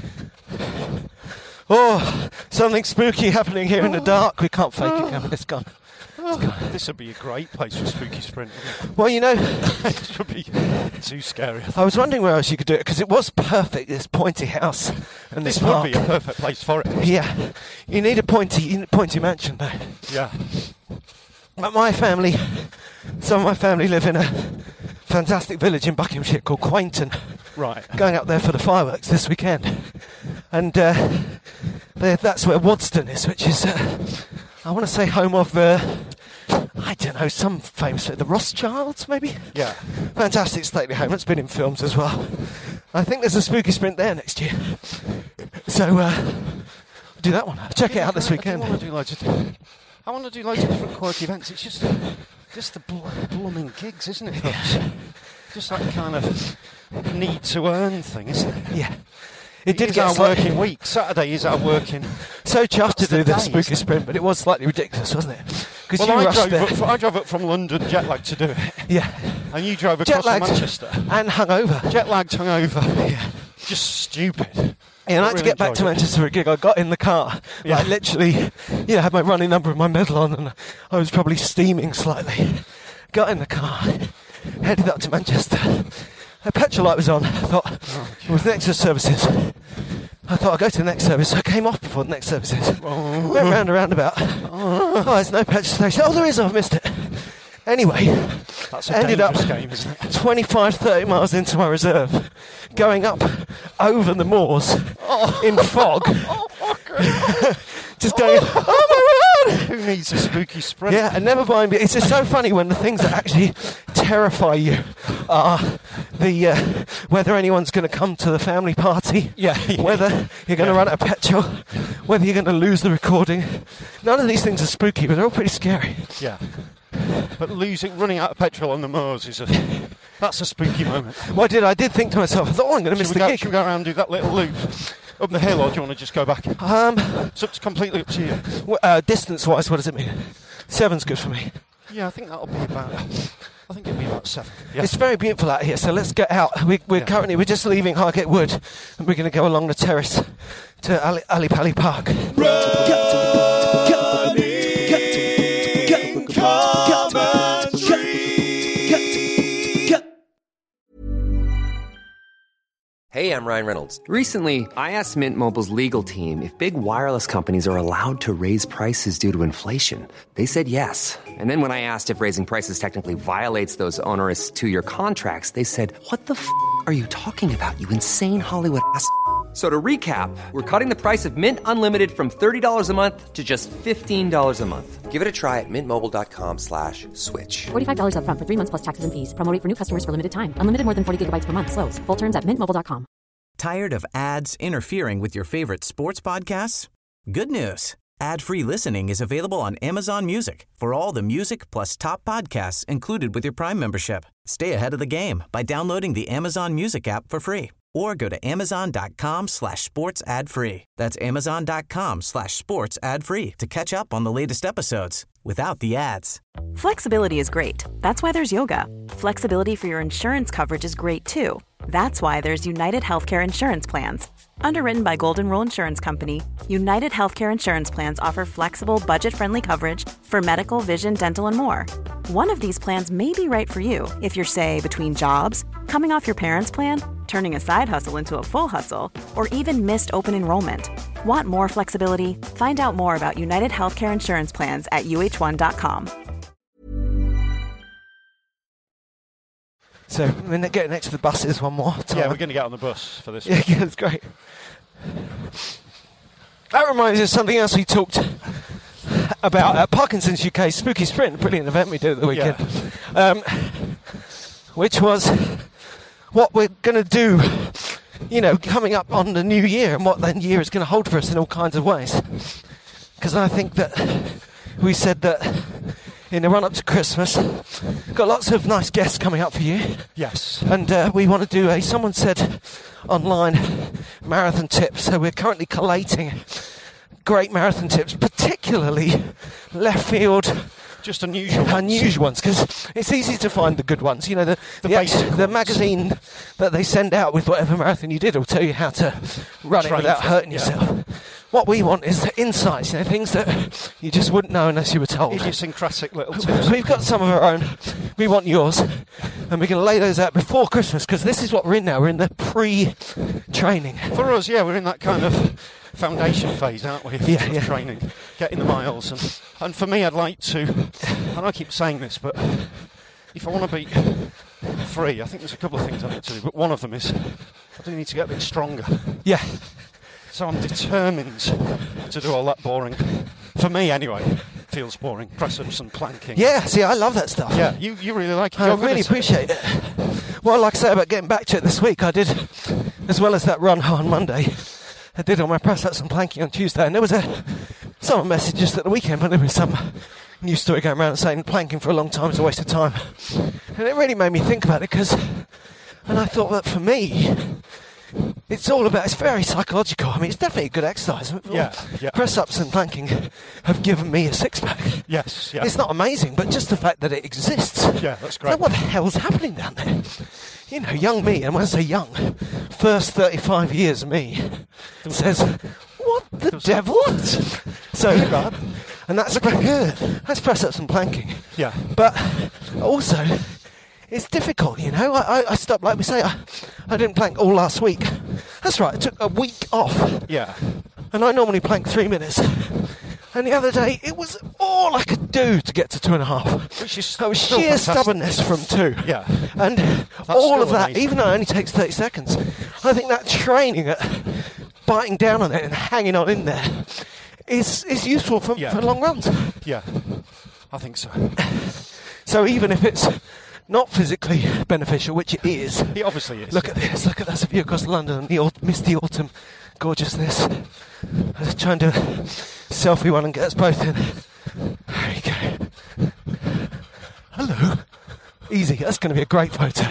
Oh, something spooky happening here in the dark. We can't fake it, can we? It's gone. Oh, this would be a great place for Spooky Sprint. Well, you know, It should be too scary. I was wondering where else you could do it, because it was perfect, this pointy house and this, This would park. be a perfect place for it. Yeah, you need a pointy, you need a pointy mansion though. Yeah. But my family, some of my family live in a fantastic village in Buckinghamshire called Quainton. Right. Going up there for the fireworks this weekend. And uh, there- that's where Wadston is, which is, uh, I want to say, home of, uh, I don't know, some famous, the Rothschilds maybe? Yeah. Fantastic stately home. It's been in films as well. I think there's a Spooky Sprint there next year. So, uh, do that one. Check it out this weekend. I want to do loads of things. I want to do loads of different quirky events. It's just, just the bl- blooming gigs, isn't it? Yeah. Just that kind of need to earn thing, isn't it? Yeah. It did is get our slightly- working week. Saturday is our working. So chuffed to That's the do this day, Spooky isn't it? Sprint, but it was slightly ridiculous, wasn't it? Because Well, you I rushed drove, there. up, f- I drove up from London jet lagged to do it. Yeah. And you drove Jet across to lagged Manchester. and hungover. Jet lagged, hungover. Yeah. Just stupid. Yeah, and I had really to get back to enjoyed it. Manchester for a gig. I got in the car, Yeah. like literally, you know, had my running number and my medal on, and I was probably steaming slightly. Got in the car, headed up to Manchester. A petrol light was on. I thought, it was the next services. I thought I'd go to the next service, so I came off before the next services. Went round and roundabout. Oh, there's no petrol station. Oh, there is, I've missed it. Anyway, That's a ended up dangerous game, isn't it? twenty-five, thirty miles into my reserve, going up over the moors in fog. Just going, oh my word! Who needs a spooky sprint? Yeah, and never mind, it's just so funny when the things that actually terrify you are the uh, whether anyone's going to come to the family party, Yeah. whether you're going to Yeah. run out of petrol, whether you're going to lose the recording. None of these things are spooky, but they're all pretty scary. Yeah. But losing, running out of petrol on the moors is a, that's a spooky moment. Well, I did, I did think to myself, I thought, oh, I'm going to miss Should we, the go, gig. should we go around and do that little loop up the hill, or do you want to just go back? Um, It's up to, completely up to you. w- uh, distance-wise, what does it mean? Seven's good for me. Yeah, I think that'll be about. I think it'll be about seven. Yeah. It's very beautiful out here, so let's get out. We, we're Yeah. currently, we're just leaving Highgate Wood, and we're going to go along the terrace to Ali, Ali Pali Park. Hey, I'm Ryan Reynolds. Recently, I asked Mint Mobile's legal team if big wireless companies are allowed to raise prices due to inflation. They said yes. And then when I asked if raising prices technically violates those onerous two-year contracts, they said, "What the f*** are you talking about, you insane Hollywood ass?" So to recap, we're cutting the price of Mint Unlimited from thirty dollars a month to just fifteen dollars a month. Give it a try at mintmobile.com slash switch. forty-five dollars up front for three months plus taxes and fees. Promo rate for new customers for limited time. Unlimited more than forty gigabytes per month. Slows full terms at mint mobile dot com. Tired of ads interfering with your favorite sports podcasts? Good news. Ad-free listening is available on Amazon Music for all the music plus top podcasts included with your Prime membership. Stay ahead of the game by downloading the Amazon Music app for free or go to amazon.com slash sports ad free. That's amazon.com slash sports ad free to catch up on the latest episodes without the ads. Flexibility is great. That's why there's yoga. Flexibility for your insurance coverage is great too. That's why there's United Healthcare Insurance Plans. Underwritten by Golden Rule Insurance Company, United Healthcare Insurance Plans offer flexible, budget-friendly coverage for medical, vision, dental, and more. One of these plans may be right for you if you're, say, between jobs, coming off your parents' plan, turning a side hustle into a full hustle, or even missed open enrollment. Want more flexibility? Find out more about United Healthcare Insurance Plans at U H one dot com. So we're ne- getting next to the buses one more time. Yeah, we're going to get on the bus for this. Yeah, yeah, that's great. That reminds me of something else we talked about at Parkinson's U K Spooky Sprint, brilliant event we did at the weekend, um, which was what we're going to do, you know, coming up on the new year and what that year is going to hold for us in all kinds of ways. Because I think that we said that in the run-up to Christmas, got lots of nice guests coming up for you. Yes. And uh, we want to do a, someone said online, marathon tips. So we're currently collating great marathon tips, particularly left field, just unusual ones. unusual ones, because it's easy to find the good ones. You know, the The the, basic the ones. magazine that they send out with whatever marathon you did will tell you how to run Train it without for it, hurting yeah. yourself. What we want is the insights, you know, things that you just wouldn't know unless you were told. Idiosyncratic little tips. We've got some of our own. We want yours, and we're going to lay those out before Christmas, because this is what we're in now. We're in the pre-training. For us, yeah, we're in that kind of foundation phase, aren't we? Yeah, of yeah. Training, getting the miles, and and for me, I'd like to. And I keep saying this, but if I want to beat three, I think there's a couple of things I need to do. But one of them is I do need to get a bit stronger. Yeah, So I'm determined to do all that boring. For me, anyway, feels boring. Press-ups and planking. yeah. See, I love that stuff. Yeah, you, you really like it. I You're good really at it. appreciate it. Well, like I say about getting back to it this week, I did, as well as that run on Monday, I did all my press-ups and planking on Tuesday, and there was a someone messaged just at the weekend, but there was some news story going around saying planking for a long time is a waste of time, and it really made me think about it, because, and I thought that for me, it's all about, it's very psychological. I mean, it's definitely a good exercise. Yeah, yeah. Press-ups and planking have given me a six-pack. Yes, yeah. It's not amazing, but just the fact that it exists. Yeah, that's Like, great. what the hell's happening down there? You know, young me, and when I say young, first thirty-five years of me, says, what the devil? So, and that's good. That's press-ups and planking. Yeah. But also, it's difficult, you know. I, I, I stopped, like we say, I, I didn't plank all last week. That's right, I took a week off. Yeah. And I normally plank three minutes. And the other day, it was all I could do to get to two and a half. Which is That was still sheer fantastic. stubbornness from two. Yeah. And all still of that, amazing. even though it only takes thirty seconds, I think that training at biting down on it and hanging on in there is, is useful for, Yeah. for long runs. Yeah. I think so. So even if it's not physically beneficial, which it is, It obviously is. look at this, look at that view across London and the au- misty autumn gorgeousness. I was trying to selfie one and get us both in. There we go. Hello. Easy, that's going to be a great photo.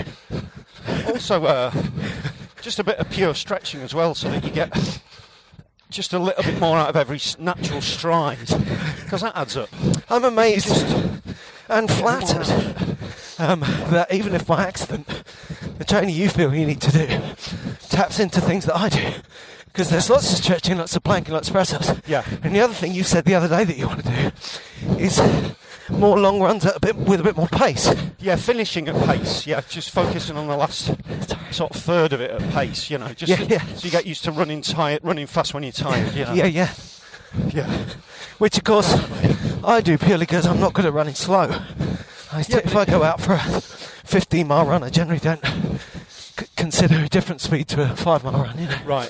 Also, uh, just a bit of pure stretching as well, so that you get just a little bit more out of every s- natural stride, because that adds up. I'm amazed and flattered um, that even if by accident the training you feel you need to do taps into things that I do. Because there's lots of stretching, lots of planking, lots of press-ups. Yeah. And the other thing you said the other day that you want to do is more long runs at a bit with a bit more pace. Yeah, finishing at pace. Yeah, just focusing on the last sort of third of it at pace. You know, just Yeah, yeah. so you get used to running tired, running fast when you're tired. You know? Yeah, yeah. yeah. Which of course I do purely because I'm not good at running slow. I Yeah, if I go out for a fifteen mile run, I generally don't c- consider a different speed to a five mile run. You know. Right.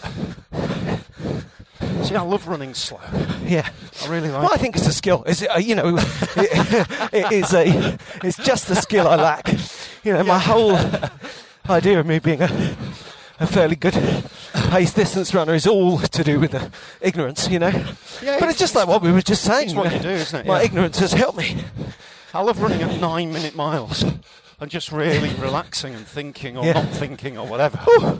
See, I love running slow. Yeah, I really like Well, I it. think it's a skill. Is it? Uh, you know, it, it is a. It's just a skill I lack. You know, my whole idea of me being a, a fairly good pace distance runner is all to do with the ignorance. You know. Yeah, but it's just like what we were just saying. it's what know. you do, isn't it? My Yeah. ignorance has helped me. I love running at nine minute miles and just really relaxing and thinking or Yeah. not thinking or whatever.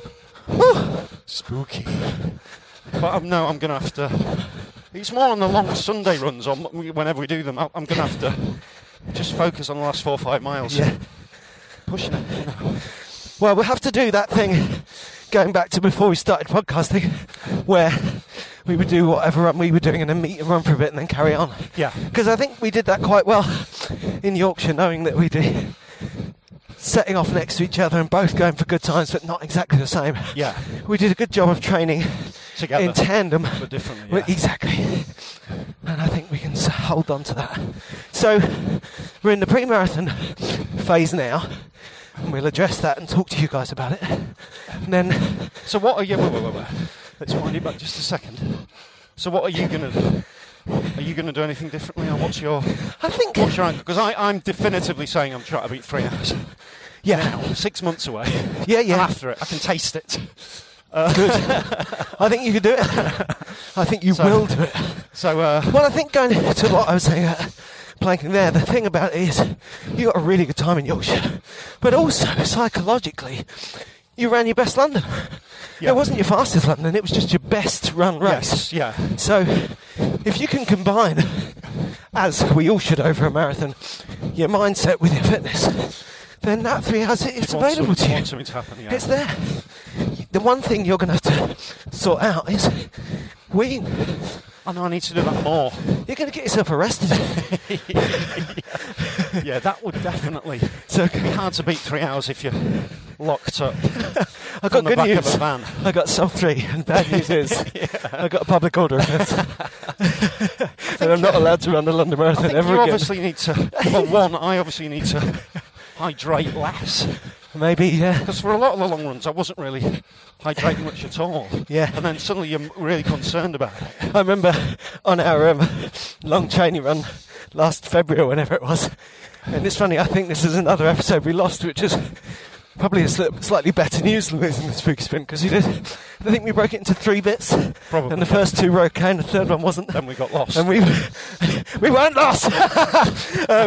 Spooky. But um, no, I'm going to have to. It's more on the long Sunday runs, or m- whenever we do them. I- I'm going to have to just focus on the last four or five miles. Yeah. Pushing it. You know. Well, we'll have to do that thing going back to before we started podcasting, where we would do whatever run we were doing and then meet and run for a bit and then carry on. Yeah. Because I think we did that quite well in Yorkshire, knowing that we did setting off next to each other and both going for good times, but not exactly the same. Yeah. We did a good job of training Together. in tandem. But differently, Well, yeah. Exactly. And I think we can s- hold on to that. So we're in the pre-marathon phase now, and we'll address that and talk to you guys about it. And then, So what are you? Wait, wait, wait, wait. Let's wind it back just a second. So what are you going to do? Are you going to do anything differently, or what's your I think, what's your angle? Because I'm definitively saying I'm trying to beat three hours. Yeah. now, six months away. Yeah, yeah. I'm after it. I can taste it. Uh, Good. I think you can do it. I think you So- will do it. so, uh, Well, I think going to what I was saying about planking there, the thing about it is you got a really good time in Yorkshire, but also psychologically, you ran your best London. Yeah. It wasn't your fastest London, it was just your best run race. yes, yeah. So, if you can combine, as we all should over a marathon, your mindset with your fitness, then that three hours, it's Want available some- to you. want something to happen, yeah. It's there. The one thing you're going to have to sort out is weeing. I know I need to do that more. You're going to get yourself arrested. Yeah, that would definitely So be hard to beat three hours if you're locked up. I got on the good back news. of a van. I got sub three, and bad news is I got a public order offence, and I'm not allowed to run the London I Marathon think ever you again. obviously need to. Well, one, I obviously need to hydrate less. Maybe, yeah. Because for a lot of the long runs, I wasn't really hydrating much at all. Yeah. And then suddenly you're really concerned about it. I remember on our um, long training run last February or whenever it was, and it's funny. I think this is another episode we lost, which is probably a sli- slightly better news than losing the spooky sprint, because we did. I think we broke it into three bits. Probably. And the first two were okay, and the third one wasn't. Then we got lost. And we we weren't lost. um,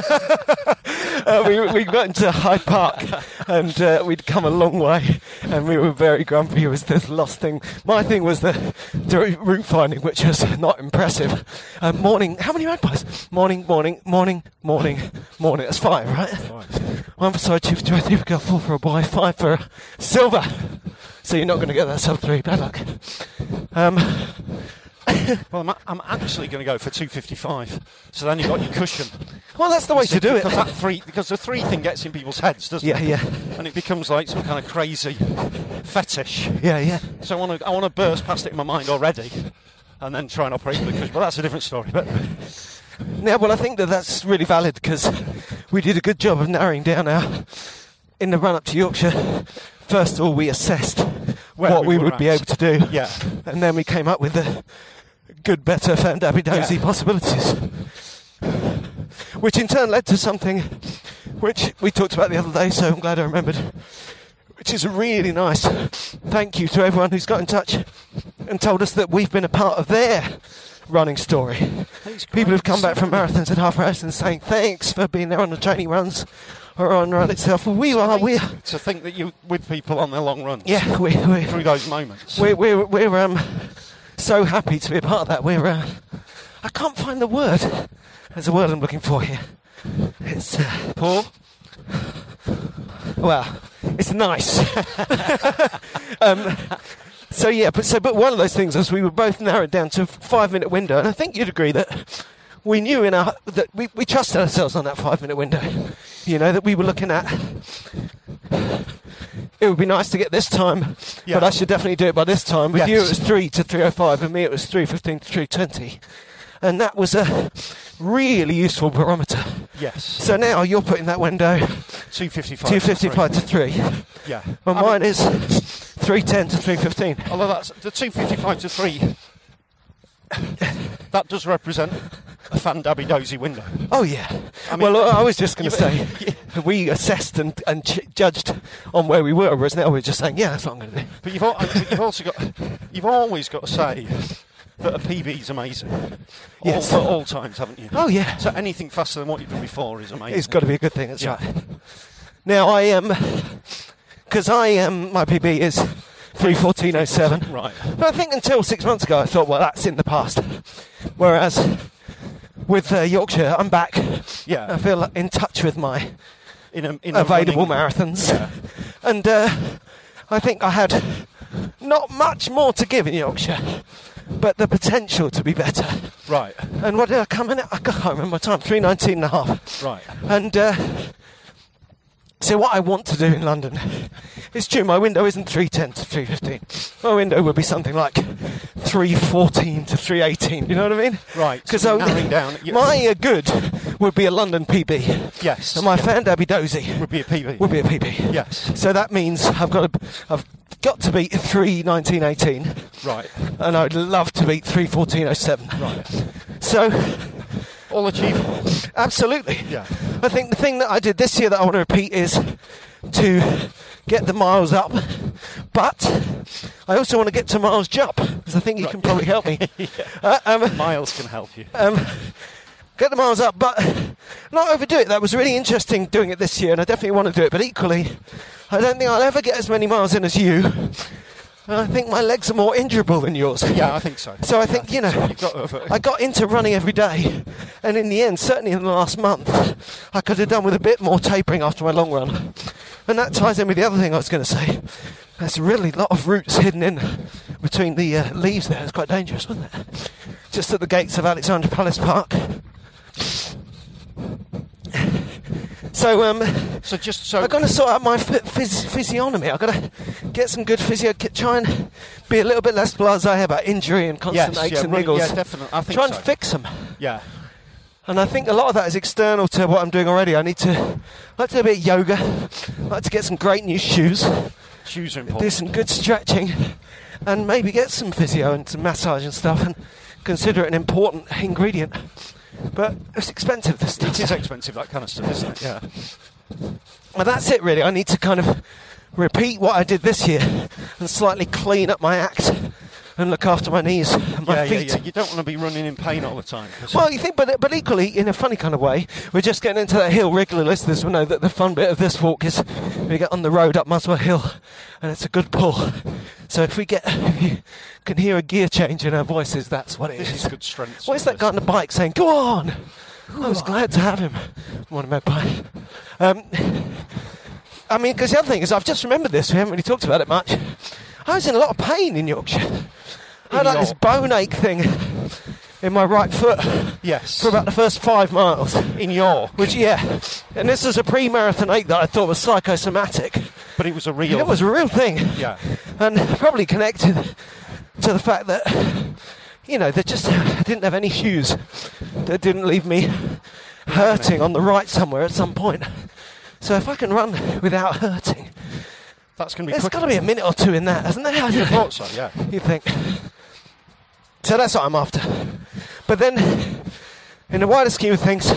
uh, we we got into Hyde Park, and uh, we'd come a long way, and we were very grumpy. It was this lost thing. My thing was the, the route finding, which was not impressive. Uh, morning. How many magpies? Morning, morning, morning, morning, morning. That's five, right? One for side, two for two, three for girl, four for a boy, five for silver. So you're not going to get that sub three. Bad luck. Um, Well, I'm, I'm actually going to go for two fifty-five. So then you've got your cushion. well, that's the way to do it. Because that three, because the three thing gets in people's heads, doesn't Yeah, it? yeah, And it becomes like some kind of crazy fetish. yeah, yeah. So I want to, I want to burst past it in my mind already, and then try and operate with the cushion. But that's a different story. But Yeah, well, I think that that's really valid, because we did a good job of narrowing down our, in the run-up to Yorkshire, first of all, we assessed Where what we we were would be at. able to do. Yeah. And then we came up with the good, better, found Abidozi Yeah. possibilities. Which in turn led to something which we talked about the other day, so I'm glad I remembered, which is really nice. Thank you to everyone who's got in touch and told us that we've been a part of their running story. People who've come back from marathons and half marathons saying thanks for being there on the training runs or on the run itself. Well, we are, we are, to think that you with people on their long runs. yeah, we, we, Through those moments. we're, we're, we're um, so happy to be a part of that. We're, uh, I can't find the word. There's a word I'm looking for here. It's uh, Poor. well, it's nice. um, so yeah, but so but one of those things was we were both narrowed down to a five-minute window, and I think you'd agree that we knew in our that we, we trusted ourselves on that five-minute window. You know that we were looking at. It would be nice to get this time, Yeah. but I should definitely do it by this time. With you, it Yes. was three to three oh five, and me, it was three fifteen to three twenty, and that was a really useful barometer. Yes. So now you're putting that window two fifty-five. two fifty-five to three. Yeah. Well, I mine mean, is three ten to three fifteen. although that's the two fifty-five to three. That does represent a fan Abidozi window. Oh yeah. I mean, well, I was just going to yeah, say we assessed and, and ch- judged on where we were, whereas now we're just saying, yeah, that's what I'm going to do. But you've, al- but you've also got, you've always got to say that a P B is amazing. Yes. All, at all times, haven't you? Oh yeah. So anything faster than what you've done before is amazing. It's got to be a good thing. That's Yeah. right. Now I am, because I am, my P B is three fourteen oh seven. Right. But I think until six months ago, I thought, well, that's in the past. Whereas with uh, Yorkshire, I'm back. Yeah. I feel in touch with my In a, in a available running- marathons. Yeah. And uh, I think I had not much more to give in Yorkshire, but the potential to be better. Right. And what did I come in at? I can't remember my time, three nineteen and a half. Right. And uh, so what I want to do in London, it's true, my window isn't three ten to three fifteen. My window would be something like three fourteen to three eighteen, you know what I mean? Right. Because so you're narrowing down. you- my uh, good would be a London P B. Yes. And my fan Abidozi would be a P B. would be a P B. Yes. So that means I've got to, I've got to beat three nineteen eighteen, Right. and I'd love to beat three fourteen oh seven. Right. So, All achievable. absolutely. Yeah. I think the thing that I did this year that I want to repeat is to get the miles up, but I also want to get to Miles Jupp, because I think he Right. can probably help me. yeah. uh, um, Miles can help you. um, get the miles up, but not overdo it. That was really interesting doing it this year, and I definitely want to do it, but equally, I don't think I'll ever get as many miles in as you. And I think my legs are more injurable than yours. Yeah, I think so. So I think, you know, so. You've got to- I got into running every day, and in the end, certainly in the last month, I could have done with a bit more tapering after my long run. And that ties in with the other thing I was going to say. There's really a lot of roots hidden in between the uh, leaves there. It's quite dangerous, wasn't it? Just at the gates of Alexandra Palace Park. So, um, So just so I've got to sort out my phys- physiognomy. I've got to get some good physio. Get, try and be a little bit less blasé about injury and constant Yes, aches yeah, and really, niggles. yeah, definitely. I think try and so. fix them. yeah, And I think a lot of that is external to what I'm doing already. I need to I like to do a bit of yoga. I like to get some great new shoes. shoes are Do important. some good stretching, and maybe get some physio and some massage and stuff, and consider it an important ingredient. But it's expensive, this stuff. It is expensive, that kind of stuff, isn't it? Yeah. Well, that's it, really. I need to kind of repeat what I did this year and slightly clean up my act and look after my knees and my yeah, yeah, feet. yeah. You don't want to be running in pain all the time. 'cause- Well, you think, but but equally, in a funny kind of way, we're just getting into that hill. Regular listeners will know that the fun bit of this walk is we get on the road up Muswell Hill, and it's a good pull. So if we get, if you can hear a gear change in our voices, that's what it this is. is good strength. Where's that guy on the bike saying, "Go on"? I was glad to have him on my bike. Um, I mean, because the other thing is, I've just remembered this. We haven't really talked about it much. I was in a lot of pain in Yorkshire. I had like this York? bone ache thing in my right foot Yes. for about the first five miles. in York, Which, yeah, and this was a pre-marathon ache that I thought was psychosomatic. but it was a real. It was a real thing. Yeah. And probably connected to the fact that, you know, they just I didn't have any shoes that didn't leave me hurting on the right somewhere at some point. So if I can run without hurting, That's going to be. there's quick. got to be a minute or two in that, hasn't there? I thought so. Yeah. You think. So that's what I'm after. But then, in the wider scheme of things,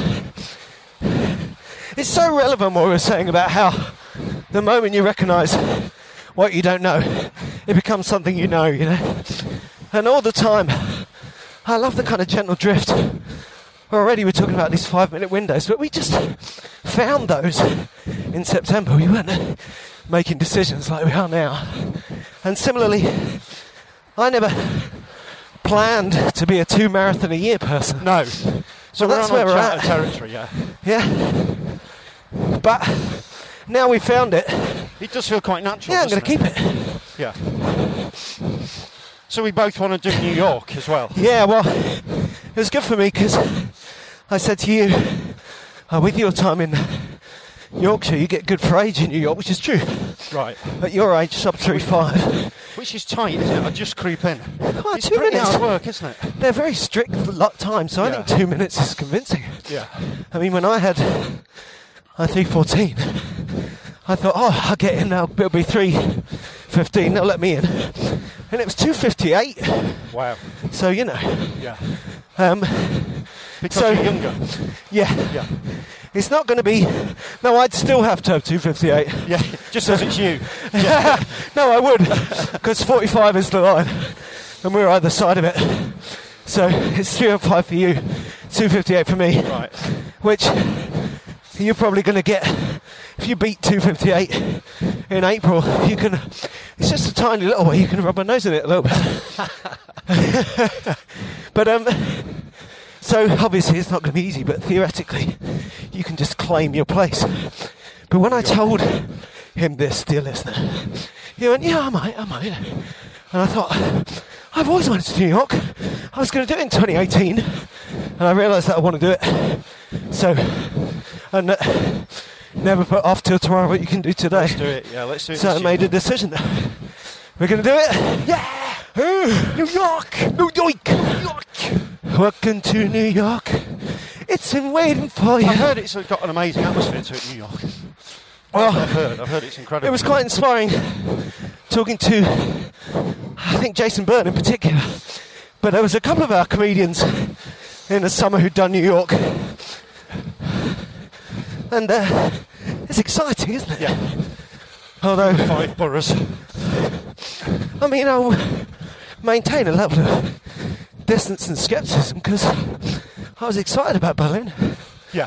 it's so relevant what we were saying about how the moment you recognise what you don't know, it becomes something you know, you know. And all the time, I love the kind of gentle drift. Already we're talking about these five-minute windows, but we just found those in September. We weren't making decisions like we are now. And similarly, I never planned to be a two marathon a year person. No. So we're that's on where we're uncharted at. territory. Yeah. Yeah. But now we found it. It does feel quite natural. Yeah, I'm going doesn't to keep it. it? Yeah. So we both want to do New York as well. Yeah, well, it was good for me because I said to you, uh, with your time in Yorkshire, you get good for age in New York, which is true. Right. At your age, sub three five. Which is tight, isn't it? I just creep in. Well, it's two pretty minutes. hard work, isn't it? They're very strict lot time, so I Yeah. think two minutes is convincing. Yeah. I mean, when I had I three fourteen, I thought, oh, I'll get in now. It'll be three fifteen. They'll let me in, and it was two fifty eight. Wow. So you know, Yeah. um, Because So- you're younger. yeah, Yeah. it's not going to be. No, I'd still have to have two fifty eight. Yeah. Just as it's you. No, I would, because forty five is the line, and we're either side of it. So it's three oh five for you, two fifty eight for me. Right. Which you're probably going to get if you beat two fifty eight in April. You can. It's just a tiny little way. You can rub my nose in it a little bit. But um, so obviously it's not going to be easy. But theoretically, you can just claim your place. But when I told him this, dear listener, he went, "Yeah, I might, I might." And I thought, I've always wanted to New York. I was going to do it in twenty eighteen, and I realised that I want to do it. So, and uh, never put off till tomorrow what you can do today. Let's do it. Yeah, let's do it. So I this made year. a decision. We're going to do it. Yeah, New York, New York, New York. Welcome to New York. It's been waiting for you. I heard it's got an amazing atmosphere to it, New York. Well, I've heard. I've heard it's incredible. it was quite inspiring talking to, I think, Jason Byrne in particular. But there was a couple of our comedians in the summer who'd done New York. And uh, it's exciting, isn't it? Yeah. Although, Five boroughs. I mean, I'll maintain a level of distance and scepticism because I was excited about Berlin. Yeah.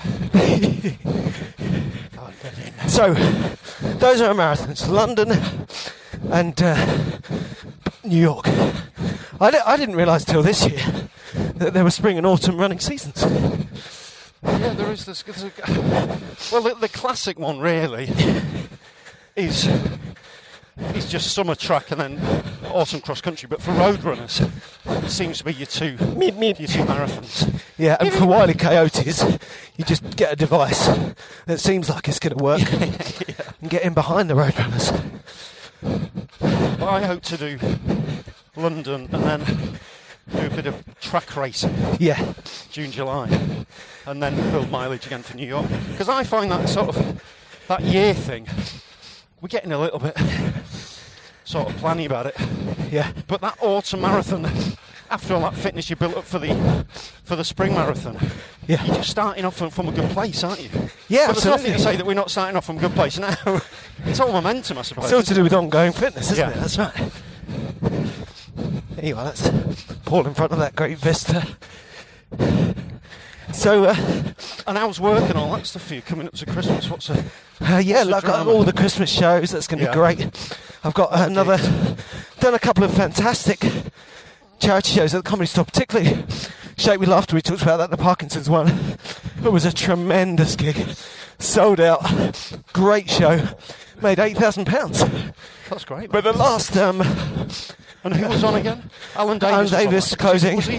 So, those are our marathons. London and uh, New York. I, di- I didn't realise till this year that there were spring and autumn running seasons. Yeah, there is this. There's a, well, the, the classic one really is is just summer track and then autumn cross country. But for road runners, it seems to be your two Meep, meep. your two marathons. Yeah, and for Wile E. Coyotes, you just get a device that seems like it's going to work Yeah. and get in behind the road runners. But I hope to do London and then do a bit of track racing Yeah, June, July, and then build mileage again for New York. Because I find that sort of that year thing, we're getting a little bit sort of planny about it. yeah. But that autumn marathon, after all that fitness you built up for the for the spring marathon, Yeah. you're just starting off from, from a good place, aren't you? Yeah, but there's nothing absolutely. to say that we're not starting off from a good place now. It's all momentum, I suppose. It's all to do with ongoing fitness, isn't Yeah. it? That's right. There you are, that's Paul in front of that great vista. So, uh, And how's work and all that stuff for you coming up to Christmas? What's a uh, yeah, What's the like uh, drama? all the Christmas shows, that's going to Yeah. be great. I've got uh, another, done a couple of fantastic charity shows at the Comedy Store, particularly Shake With Laughter. We talked about that, the Parkinson's one. It was a tremendous gig. Sold out, great show, made eight thousand pounds. That's great. But the last, um, and who was on again? Alan Davis. Alan was on Davis that. closing. Was he,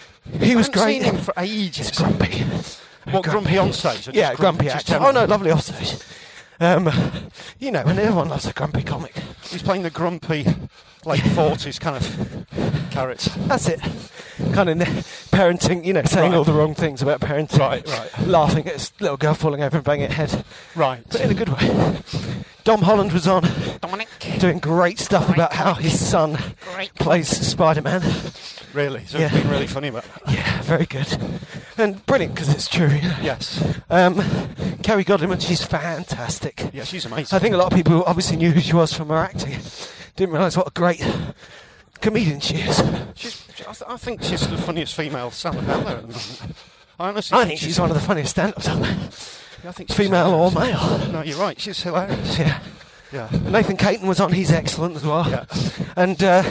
he was I haven't great. seen him for ages. Grumpy. What, grumpy on stage? or Yeah, just grumpy just actor. Oh general? no, lovely off stage. Um, you know, and everyone loves a grumpy comic. He's playing the grumpy, late forties kind of character. That's it. Kind of ne- parenting, you know, saying Right. all the wrong things about parenting. Right, right. Laughing at his little girl falling over and banging her head. Right. But in a good way. Dom Holland was on, Dominic. doing great stuff about how his son plays Spider-Man. Really? So Yeah. it's been really funny about that. Yeah, very good. And brilliant, because it's true. You know. Yes. Um, Kerry Godliman, she's fantastic. Yeah, she's amazing. I think a lot of people obviously knew who she was from her acting. Didn't realise what a great comedian she is. She's, I, th- I think she's the funniest female stand-up out there at the moment. I honestly I think she's one of the funniest stand-ups out there. I think she's Female or hilarious. male. No, you're right. She's hilarious. Yeah. Yeah. Nathan Caton was on, he's excellent as well. Yeah. And uh,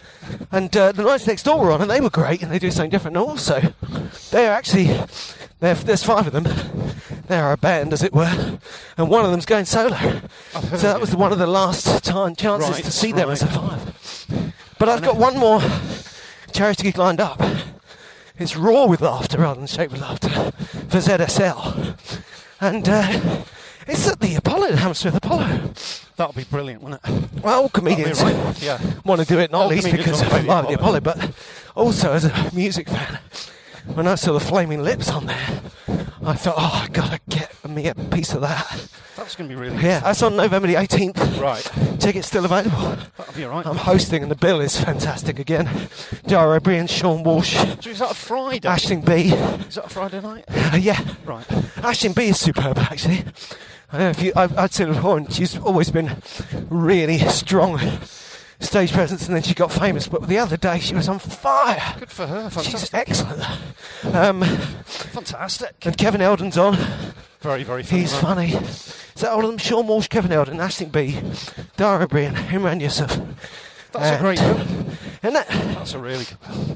and uh, the Nights Next Door were on, and they were great, and they do something different. And also, they're actually, they're, there's five of them. They're a band, as it were, and one of them's going solo. So heard, that was yeah. one of the last time chances Right, to see them as a right. five. But I've got one more charity gig lined up. It's Raw with Laughter rather than Shake with Laughter for Z S L. And uh, it's at the Apollo, the Hammersmith Apollo. That'll be brilliant, wouldn't it? Well, all comedians That'll be right. Yeah. want to do it, not All least comedians because wanna of play the Live at the Apollo. Apollo, but also as a music fan. When I saw the Flaming Lips on there, I thought, oh, I've got to get me a piece of that. That's going to be really Yeah, that's on November the eighteenth. Right. Tickets still available. That'll be all right. I'm hosting, and the bill is fantastic again. Dara O'Brien, Sean Walsh, So is that a Friday? Ashling B. Is that a Friday night? Uh, yeah, Right. Ashling B is superb, actually. I don't know if you, I've, I'd seen her before, and she's always been really strong stage presence, and then she got famous. But the other day, she was on fire. Good for her. She's Fantastic. excellent. Um, Fantastic. and Kevin Eldon's on. Very, very funny. He's man. funny. Is that all of them? Sean Walsh, Kevin Eldon, Ashling B, Dara O'Brien, Imran Yusuf. That's a And- great bill. And that, That's a really good bill.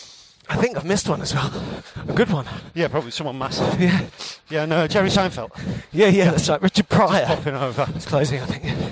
I think I've missed one as well. A good one. Yeah, probably someone massive. Yeah, Yeah, no, Jerry Seinfeld. yeah, yeah. That's right. Richard Pryor. Popping over. It's closing, I think.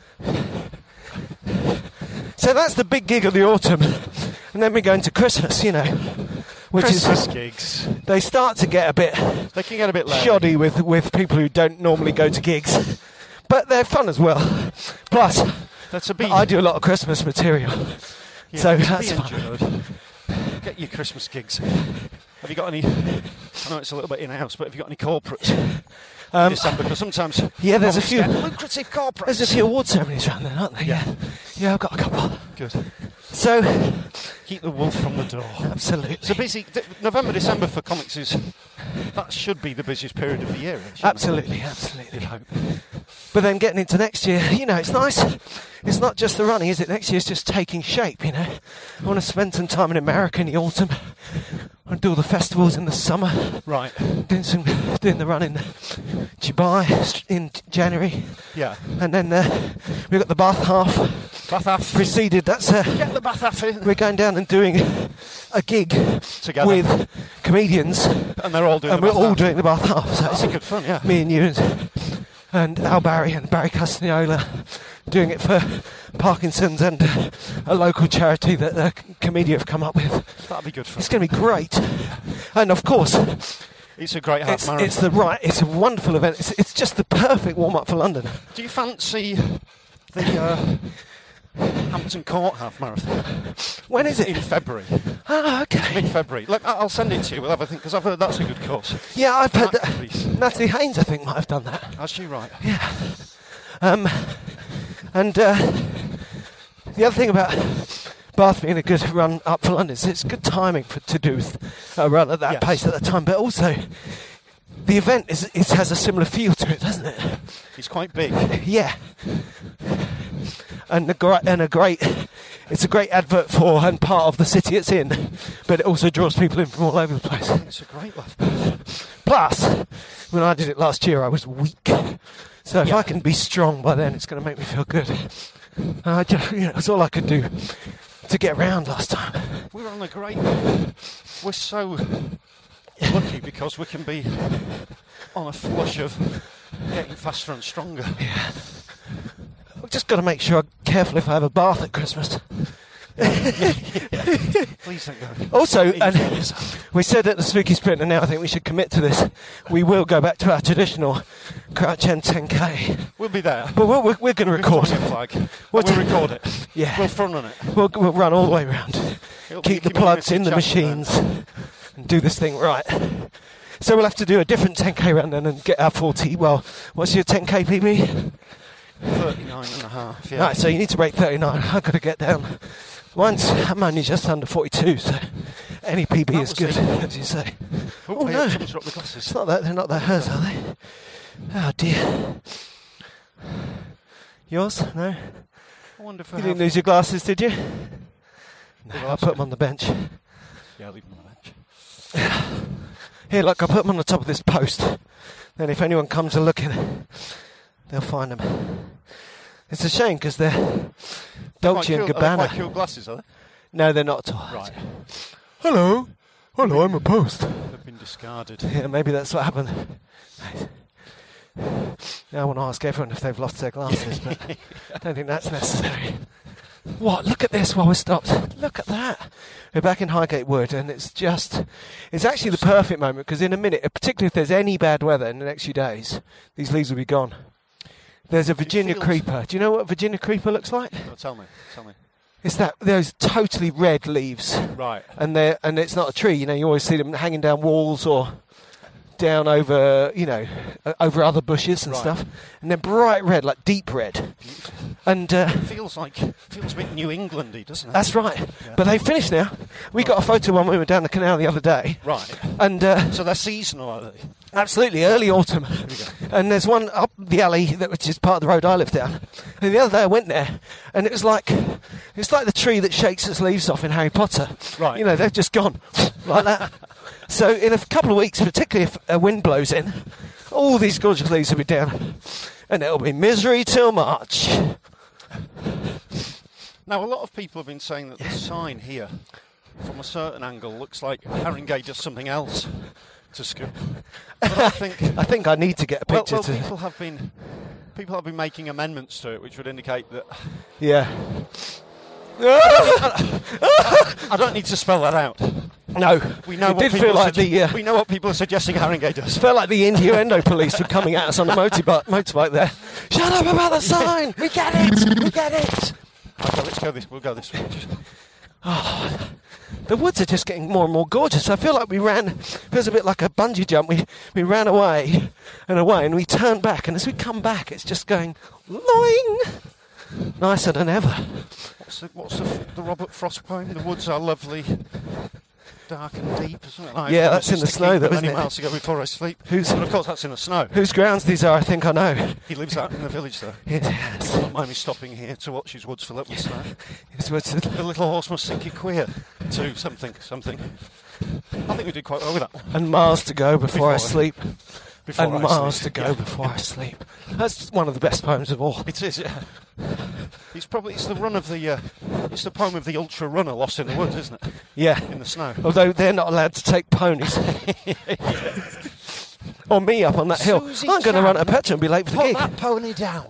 So that's the big gig of the autumn, and then we go into Christmas. You know, which Christmas is gigs. they start to get a bit They can get a bit loud. shoddy with with people who don't normally go to gigs, but they're fun as well. Plus, That's a beat. I do a lot of Christmas material, Yeah, so it's that's being fun. enjoyed. Get your Christmas gigs. Have you got any? I know it's a little bit in-house, but have you got any corporates in Um, December? Because sometimes yeah, there's a comics few- get lucrative corporates. There's a few award ceremonies around there, aren't there? Yeah. yeah, I've got a couple. Good. So, Keep the wolf from the door. absolutely, It's a busy d- November, December for comics is that should be the busiest period of the year. Shouldn't absolutely, absolutely. It? You'd hope. But then getting into next year, you know, it's nice. It's not just the running, is it? Next year's just taking shape, you know. I want to spend some time in America in the autumn. I want to do all the festivals in the summer. Right. Doing some, doing the run in Dubai in January. Yeah. And then uh, we've got the Bath Half. Bath Half. Preceded. That's uh, Get the Bath Half in. We're going down and doing a gig Together. with comedians. And they're all doing and the we're Bath all Half. doing the Bath Half. So That's it's good fun, yeah. Me and you and, and Al Barry and Barry Castagnola doing it for Parkinson's and uh, a local charity that the comedian have come up with. That'd be good fun. It's going to be great. And of course, It's a great half it's, marathon. it's the right. It's a wonderful event. It's, it's just the perfect warm up for London. Do you fancy the uh, Hampton Court half marathon? When is it? In February. Ah, okay. Mid-February. Look, I- I'll send it to you. We'll have a think, because I've heard that's a good course. Yeah, I've heard that. Please. Natalie Haynes, I think, might have done that. Has she? Right. Yeah. Um, and uh, the other thing about Bath being a good run up for London is it's good timing for, to do a run at that Yes. pace at that time, but also the event is it has a similar feel to it, doesn't it? He's quite big. Yeah. And a great, and a great, it's a great advert for and part of the city it's in, but it also draws people in from all over the place. It's a great laugh. Plus, when I did it last year, I was weak. So if Yeah. I can be strong by then, it's going to make me feel good. And I just, you know, that's all I could do to get around last time. We're on a great... We're so lucky because we can be on a flush of getting faster and stronger. Yeah. I've just got to make sure I'm careful if I have a bath at Christmas. Please don't go. Also, Easy. and we said at the Spooky Sprint, and now I think we should commit to this, we will go back to our traditional Crouch End ten K. We'll be there. But we're, we're, we're going to record. We'll flag. What- We'll record it. Yeah. We'll front run it. We'll, we'll run all the way around. It'll be Keep the plugs in the community chat machines and do this thing right. So we'll have to do a different ten K run then and get our forty. Well, what's your ten K P B? thirty-nine and a half, yeah. Right, so you need to break thirty-nine. I've got to get down. Mine's, I'm only just under forty-two, so any P B That is was good, it. as you say. Oh, Oh, hey, no. someone's dropped the glasses. It's not that, they're not that hers, are they? Oh dear. Yours? No? I wonder if I You have... didn't lose your glasses, did you? No, Well, I that's put them on the bench. Yeah, leave them on the bench. Here, look, I put them on the top of this post. Then if anyone comes and looking, they'll find them. It's a shame because they're Dolce and Quite cool. Are they Gabbana. quite cool glasses, are they? No, they're not at all. Right. Hello. Hello, I'm a post. They've been discarded. Yeah, maybe that's what happened. Now I want to ask everyone if they've lost their glasses, but I don't think that's necessary. What? Look at this while we're stopped. Look at that. We're back in Highgate Wood, and it's just... It's actually the perfect moment, because in a minute, particularly if there's any bad weather in the next few days, these leaves will be gone. There's a Virginia feels- creeper. Do you know what Virginia creeper looks like? Oh, tell me, tell me. It's that those totally red leaves. Right. And they and it's not a tree. You know, you always see them hanging down walls or down over, you know, uh, over other bushes and Right. stuff. And they're bright red, like deep red. And uh, Feels like feels a bit New Englandy, doesn't it? that's right. But they finished now. We got a photo when we were down the canal the other day. Right. And uh, So they're seasonal, are they? absolutely early autumn. And there's one up the alley that which is part of the road I live down. And the other day I went there, and it was like it's like the tree that shakes its leaves off in Harry Potter. Right. You know, they've just gone like that. So in a couple of weeks, particularly if a wind blows in, all these gorgeous leaves will be down, and it'll be misery till March. Now, a lot of people have been saying that the sign here, from a certain angle, looks like Haringey does something else to school. But I think, I think I need to get a well, picture well, to. people have been people have been making amendments to it, which would indicate that. Yeah. I don't need to spell that out. No, We know it what did people feel are like sugge- the. Uh, we know what people are suggesting Haringey does. felt like the innuendo police were coming at us on a motorbike, motorbike there. Shut up about the sign! We get it! We get it! Okay, let's go this. We'll go this way. Just- The woods are just getting more and more gorgeous. I feel like we ran, it feels a bit like a bungee jump. We we ran away and away and we turned back, and as we come back, it's just going, loing! Nicer than ever. What's the, what's the, the Robert Frost poem? The woods are lovely. dark and deep or something like Yeah, that. that's in the Just to snow, keep though, many isn't it? miles to go before I sleep. Who's- But of course, that's in the snow. Whose grounds these are, I think I know. He lives out in the village, though. Yes. Don't mind me stopping here to watch his woods fill up with snow. It's what's it- The little horse must think you're queer. To something, something. I think we did quite well with that one. And miles to go before, Before I I- sleep. Before and I miles sleep. to go Yeah. before I sleep. That's one of the best poems of all. It is, yeah. It's probably it's the run of the uh, it's the poem of the ultra runner lost in the woods, isn't it? Yeah. In the snow. Although they're not allowed to take ponies. Or me up on that hill. Susie I'm going to run Chan, at a petrol and be late for the Put gig. that pony down.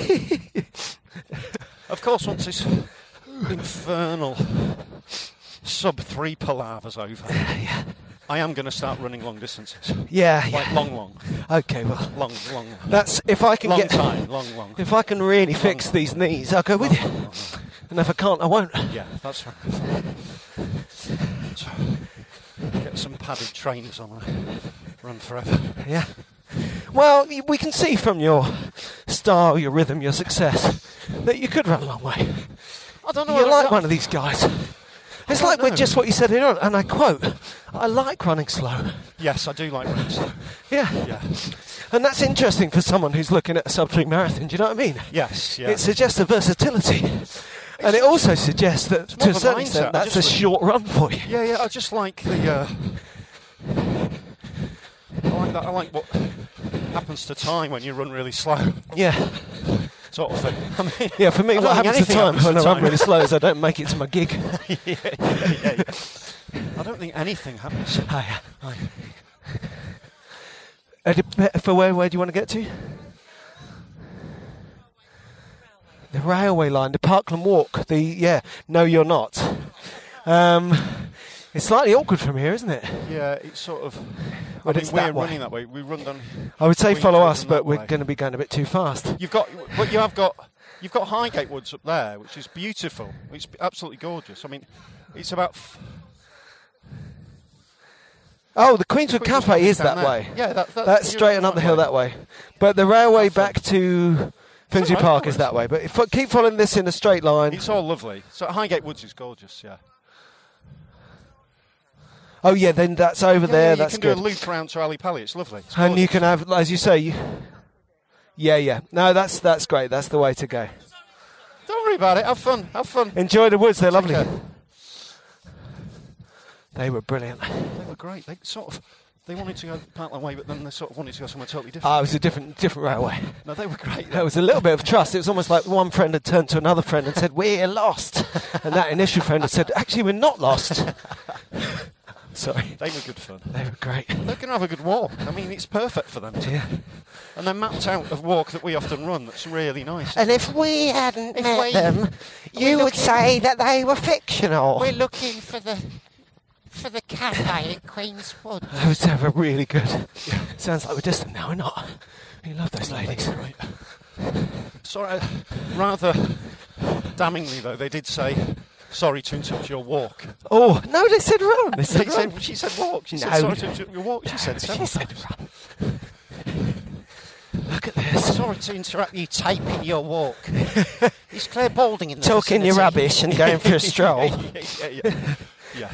Of course, once this infernal sub three palaver's over, I am going to start running long distances. Yeah, Like yeah. long, long, Okay, well, long, long, that's if I can long get time, long, long. if I can really fix Long. these knees, I'll go with you. And if I can't, I won't. Yeah, that's right. So, get some padded trainers on and run forever. Yeah. Well, y- we can see from your style, your rhythm, your success that you could run a long way. I don't know. You're whether- like one of these guys. It's like don't with know. just what you said earlier, and I quote, I like running slow. Yes, I do like running slow. Yeah. Yeah. And that's interesting for someone who's looking at a sub-three marathon, do you know what I mean? Yes, yeah. It suggests a versatility. And it also suggests that, more to a of a certain mindset. extent, I that's a just- short run for you. Yeah, yeah. I just like the. Uh, I like that. I like what happens to time when you run really slow, Yeah. sort of thing. I mean, Yeah, for me, I don't what think happens to anything time happens when to I run time. really slow is I don't make it to my gig. yeah, yeah, yeah, yeah. I don't think anything happens. Oh, yeah. Oh, yeah. Uh, dep- for where, where do you want to get to? The railway line, the Parkland Walk. The yeah, no, you're not. Um, it's slightly awkward from here, isn't it? Yeah, it's sort of. I But mean, it's we're that way. running that way. We run down. I would say Queen's follow Road us, and but that we're way. going to be going a bit too fast. You've got, but you have got, you've got Highgate Woods up there, which is beautiful. It's absolutely gorgeous. I mean, it's about. F- Oh, the Queenswood Queenswood Cafe is down that there. way. Yeah, that, that, That's you're straight on and up the right hill way. that way. But the railway That's back to Finsbury all right, Park no is that worries. way. But if, keep following this in a straight line. It's all lovely. So Highgate Woods is gorgeous. Yeah. Oh yeah, then that's over Yeah, there. yeah, you that's can good. do a loop around to Ali Pally. It's lovely. It's And you gorgeous. can have, as you say, you, yeah, yeah. No, that's that's great. That's the way to go. Don't worry about it. Have fun. Have fun. Enjoy the woods. They're lovely. care. They were brilliant. They were great. They sort of. They wanted to go Parkland Way, but then they sort of wanted to go somewhere totally different. Ah, it was a different different railway. no, they were great. There was a little bit of trust. It was almost like one friend had turned to another friend and said, "We're lost," and that initial friend had said, "Actually, we're not lost." Sorry, They were good fun. they were great. They're going to have a good walk. I mean, it's perfect for them. To, Yeah. And they mapped out a walk that we often run that's really nice. And if we hadn't If met we- them, you would looking- say that they were fictional. We're looking for the for the cafe at Queenswood. Those they were really good. Sounds like we're distant now. We're not. We love those ladies. Right. Sorry, rather damningly though, they did say, "Sorry to interrupt your walk." Oh no, they said run. They said They run. said, she said walk. She No. said, "Sorry to interrupt your walk." She said, She several said times. run. Look at this. Sorry to interrupt you taping your walk. Is Claire Balding in the Talking your vicinity? rubbish and going for a stroll. yeah, yeah, yeah. yeah.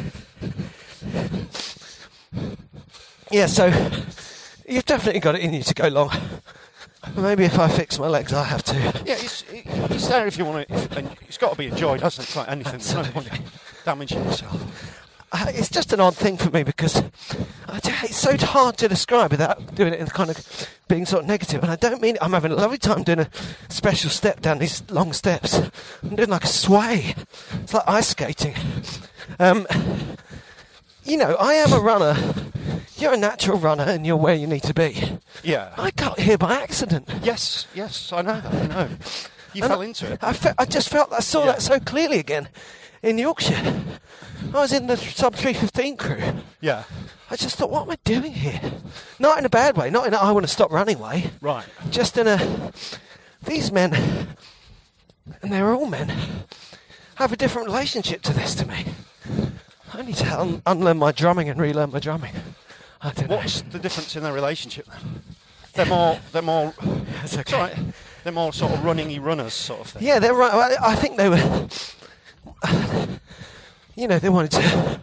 Yeah, so you've definitely got it in you to go long. Maybe if I fix my legs, I have to. Yeah, it's, it, it's there if you want it. And it's got to be enjoyed, hasn't it? It's like anything. There's no point in damaging yourself. Uh, it's just an odd thing for me because I d- it's so hard to describe without doing it in kind of being sort of negative. And I don't mean it. I'm having a lovely time doing a special step down these long steps. I'm doing like a sway. It's like ice skating. Um, you know, I am a runner. You're a natural runner and you're where you need to be. Yeah. I got here by accident. Yes, yes, I know that. I know. You And fell I- into it. I, fe- I just felt I saw Yeah. that so clearly again in Yorkshire. I was in the sub three fifteen crew. Yeah. I just thought, what am I doing here? Not in a bad way, not in a I want to stop running way. Right. Just in a, these men, and they're all men, have a different relationship to this to me. I need to un- unlearn my drumming and relearn my drumming. I don't What's know. the difference in their relationship then? They're more. They're more. It's It's okay. all right. They're more sort of running-y runners sort of thing. Yeah, they're right. I I think they were, you know, they wanted to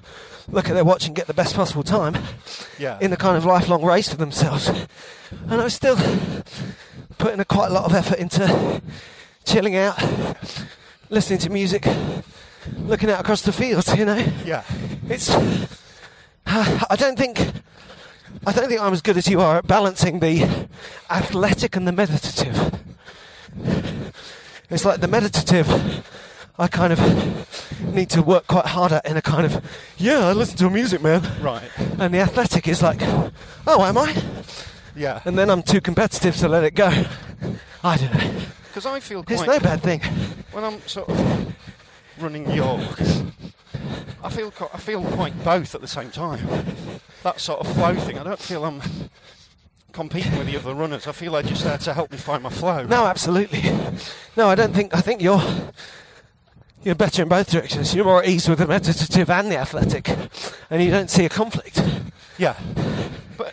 look at their watch and get the best possible time Yeah. in a kind of lifelong race for themselves. And I was still putting a quite a lot of effort into chilling out, listening to music, looking out across the fields, you know. Yeah. It's. Uh, I don't think. I don't think I'm as good as you are at balancing the athletic and the meditative. It's like the meditative, I kind of need to work quite hard at in a kind of, yeah, I listen to music, man. Right. And the athletic is like, oh, am I? Yeah. And then I'm too competitive to let it go. I don't know. Because I feel quite... It's no bad thing. When I'm sort of running York, I feel co- I feel quite both at the same time. That sort of flow thing. I don't feel I'm competing with the other runners. I feel they're just there to help me find my flow. No, absolutely. No, I don't think. I think you're you're better in both directions. You're more at ease with the meditative and the athletic, and you don't see a conflict. Yeah, but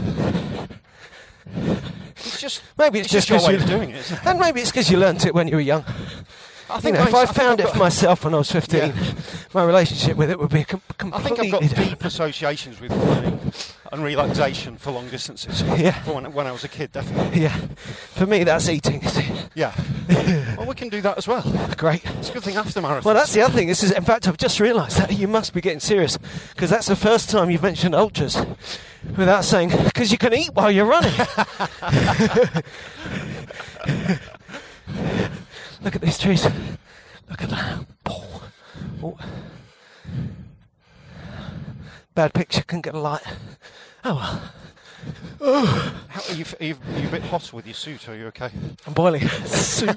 it's just maybe it's, it's just your way you, of doing it, isn't it? And maybe it's because you learnt it when you were young. I think you know, I, if I, I found it got, for myself when I was fifteen, yeah. my relationship with it would be a com- I completely think I've got different. deep associations with running and relaxation for long distances. Yeah. For when, when I was a kid, definitely. Yeah, for me that's eating. Yeah. Well, we can do that as well. Great. It's a good thing after marathon. Well, that's the other thing. This is, in fact, I've just realised that you must be getting serious because that's the first time you've mentioned ultras without saying because you can eat while you're running. Look at these trees. Look at that. Oh. Bad picture. Couldn't get a light. Oh well. Oh. How, are, you, are, you, are you a bit hot with your suit? Are you okay? I'm boiling. Suit.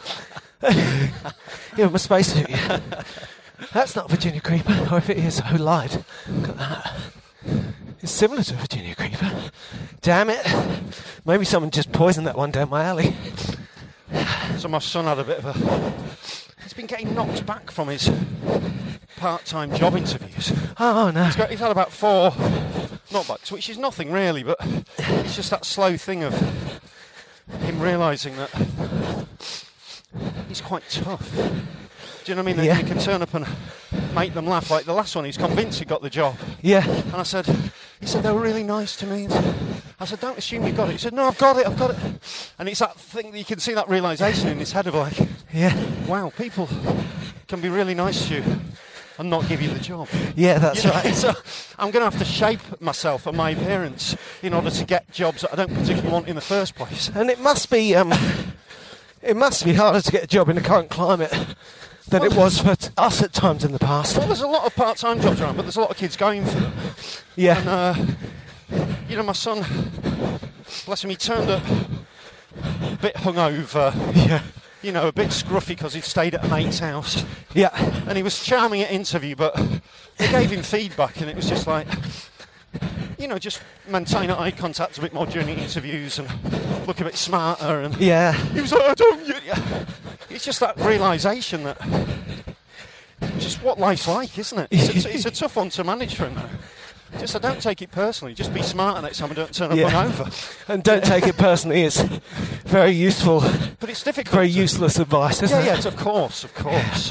Yeah, my spacesuit. Yeah. That's not Virginia Creeper, or if it is, I lied. Look at that. It's similar to Virginia Creeper. Damn it. Maybe someone just poisoned that one down my alley. So my son had a bit of a... He's been getting knocked back from his part-time job interviews. Oh, no. He's, got, he's had about four knockbacks, which is nothing really, but it's just that slow thing of him realising that he's quite tough. Do you know what I mean? That Yeah. you can turn up and make them laugh. Like the last one, he's convinced he got the job. Yeah. And I said, he said, they were really nice to me. I said, don't assume you've got it. He said, no, I've got it, I've got it. And it's that thing that you can see that realisation in his head of like, Yeah. wow, people can be really nice to you and not give you the job. Yeah, that's You know, right. So I'm going to have to shape myself and my appearance in order to get jobs that I don't particularly want in the first place. And it must be, um, it must be harder to get a job in the current climate than Well, it was for t- us at times in the past. Well, there's a lot of part-time jobs around, but there's a lot of kids going for them. Yeah. And, uh, you know, my son, bless him, he turned up a bit hungover, Yeah. you know, a bit scruffy because he'd stayed at a mate's house. Yeah. And he was charming at interview, but they gave him feedback, and it was just like, you know, just maintain eye contact a bit more during the interviews and look a bit smarter. And Yeah. he was like, I don't. Yeah. It's just that realisation that just what life's like, isn't it? It's a, it's a tough one to manage for him, though. Just I don't take it personally. Just be smarter next time and don't turn up Yeah. hungover. And don't take it personally. It's very useful, But it's difficult. very to- useless advice, isn't Yeah, it? yes, of course, of course.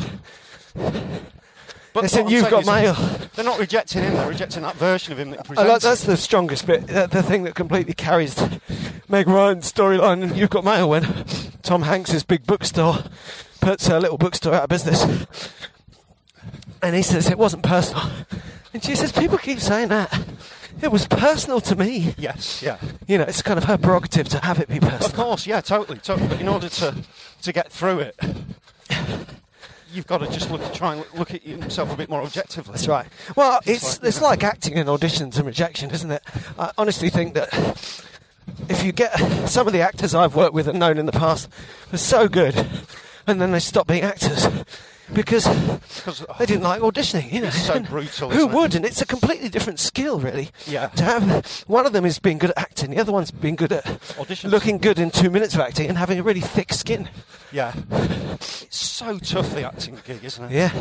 But Listen, what I'm you've got saying mail. is They're not rejecting him, they're rejecting that version of him that he I presents. like, that's the strongest bit, the, the thing that completely carries Meg Ryan's storyline. And You've Got Mail when Tom Hanks's big bookstore puts a little bookstore out of business. And he says, it wasn't personal. And she says, people keep saying that. It was personal to me. Yes, yeah. You know, it's kind of her prerogative to have it be Of personal. course, yeah, totally, totally. But in order to, to get through it, you've got to just look, try and look at yourself a bit more objectively. That's right. Well, It's it's like, it's you know. like acting in auditions and rejection, isn't it? I honestly think that if you get some of the actors I've worked with and known in the past are so good, and then they stop being actors because Because they didn't like auditioning. You know, It's so And brutal, Who isn't it? would? And it's a completely different skill, really. Yeah. To have one of them is being good at acting, the other one's being good at Auditions. looking good in two minutes of acting and having a really thick skin. Yeah. It's so tough, the acting gig, isn't it? Yeah.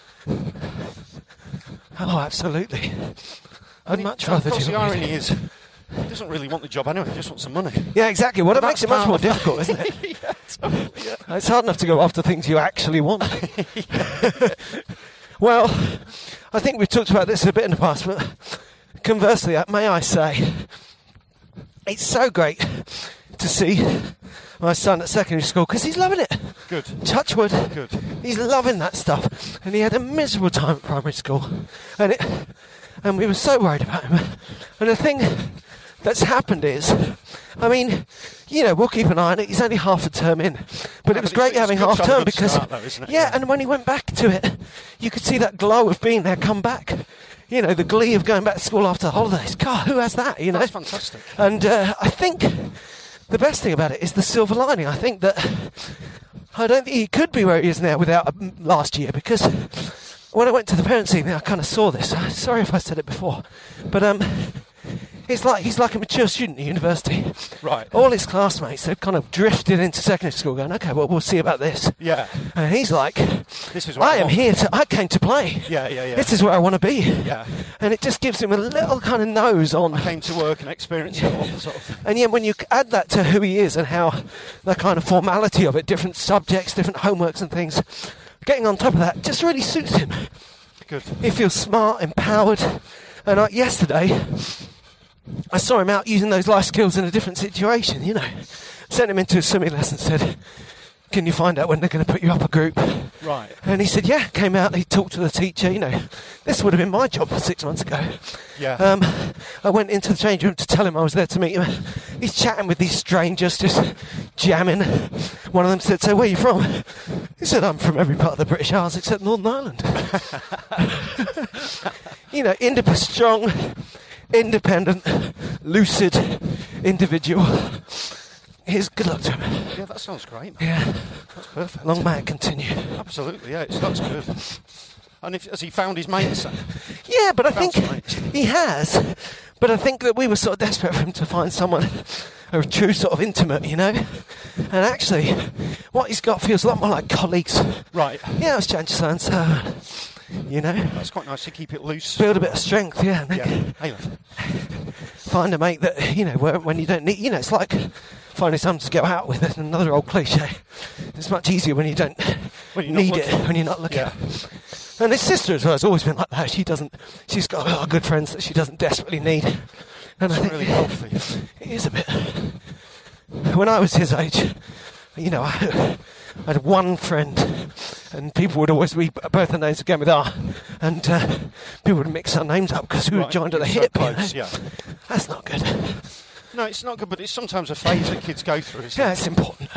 Oh, absolutely. I'd And much it- rather of course, do the what we irony do. is, he doesn't really want the job anyway, he just wants some money. Yeah, exactly. Well, it But makes it that's much more part of- difficult, isn't it? yeah, totally, yeah. It's hard enough to go after things you actually want. Well, I think we've talked about this a bit in the past, but conversely, may I say, it's so great to see my son at secondary school because he's loving it. Good. Touchwood. Good. He's loving that stuff. And he had a miserable time at primary school. And it, and we were so worried about him. And the thing that's happened is, I mean, you know, we'll keep an eye on it. He's only half a term in. But Yeah, it was but great it's- having it's good half to have a term good because, start though, isn't it? yeah, Yeah. and when he went back to it, you could see that glow of being there come back. You know, the glee of going back to school after the holidays. God, who has that, you know? That's fantastic. And uh, I think the best thing about it is the silver lining. I think that I don't think he could be where he is now without um, last year, because when I went to the parents' evening, I kind of saw this. Uh, Sorry if I said it before, but um, it's like he's like a mature student at university. Right. All his classmates, they've kind of drifted into secondary school going, okay, well, we'll see about this. Yeah. And he's like, This is what I I am want." here to, I came to play. Yeah, yeah, yeah. This is where I want to be. Yeah. And it just gives him a little kind of nose on. I came to work and experience it all. Sort of. And yet when you add that to who he is and how the kind of formality of it, different subjects, different homeworks and things, getting on top of that just really suits him. Good. He feels smart, empowered. And I, yesterday, I saw him out using those life skills in a different situation, you know. Sent him into a swimming lesson, said, can you find out when they're going to put you up a group? Right. And he said, yeah, came out, he talked to the teacher, you know. This would have been my job six months ago. Yeah. Um, I went into the change room to tell him I was there to meet him. He's chatting with these strangers, just jamming. One of them said, so where are you from? He said, I'm from every part of the British Isles except Northern Ireland. You know, indep- strong, independent, lucid individual. Here's good luck to him. Yeah, that sounds great. Yeah, That's perfect. long may it continue. Absolutely, yeah, it's, that's good. And if, has he found his mates then? Yeah, but I think That's right. he has. But I think that we were sort of desperate for him to find someone, a true sort of intimate, you know. And actually, what he's got feels a lot more like colleagues. Right. Yeah, I was chatting to so and so, you know. That's quite nice to keep it loose. Build a bit of strength, yeah. And Yeah. then Hey, look. find a mate that, you know, where, when you don't need, you know, it's like finding someone to go out with. It's another old cliche. It's much easier when you don't When you're not need it, looking. when you're not looking. Yeah. And his sister as well has always been like that. She doesn't, she's got a lot of good friends that she doesn't desperately need. And I It's think really healthy. it is a bit. When I was his age, you know, I, I had one friend, and people would always be, both the names began with R, and uh, people would mix our names up because we were Right, joined at the so hip. you close, know. yeah. That's not good. No, it's not good, but it's sometimes a phase that kids go through, isn't Yeah, it? it's important.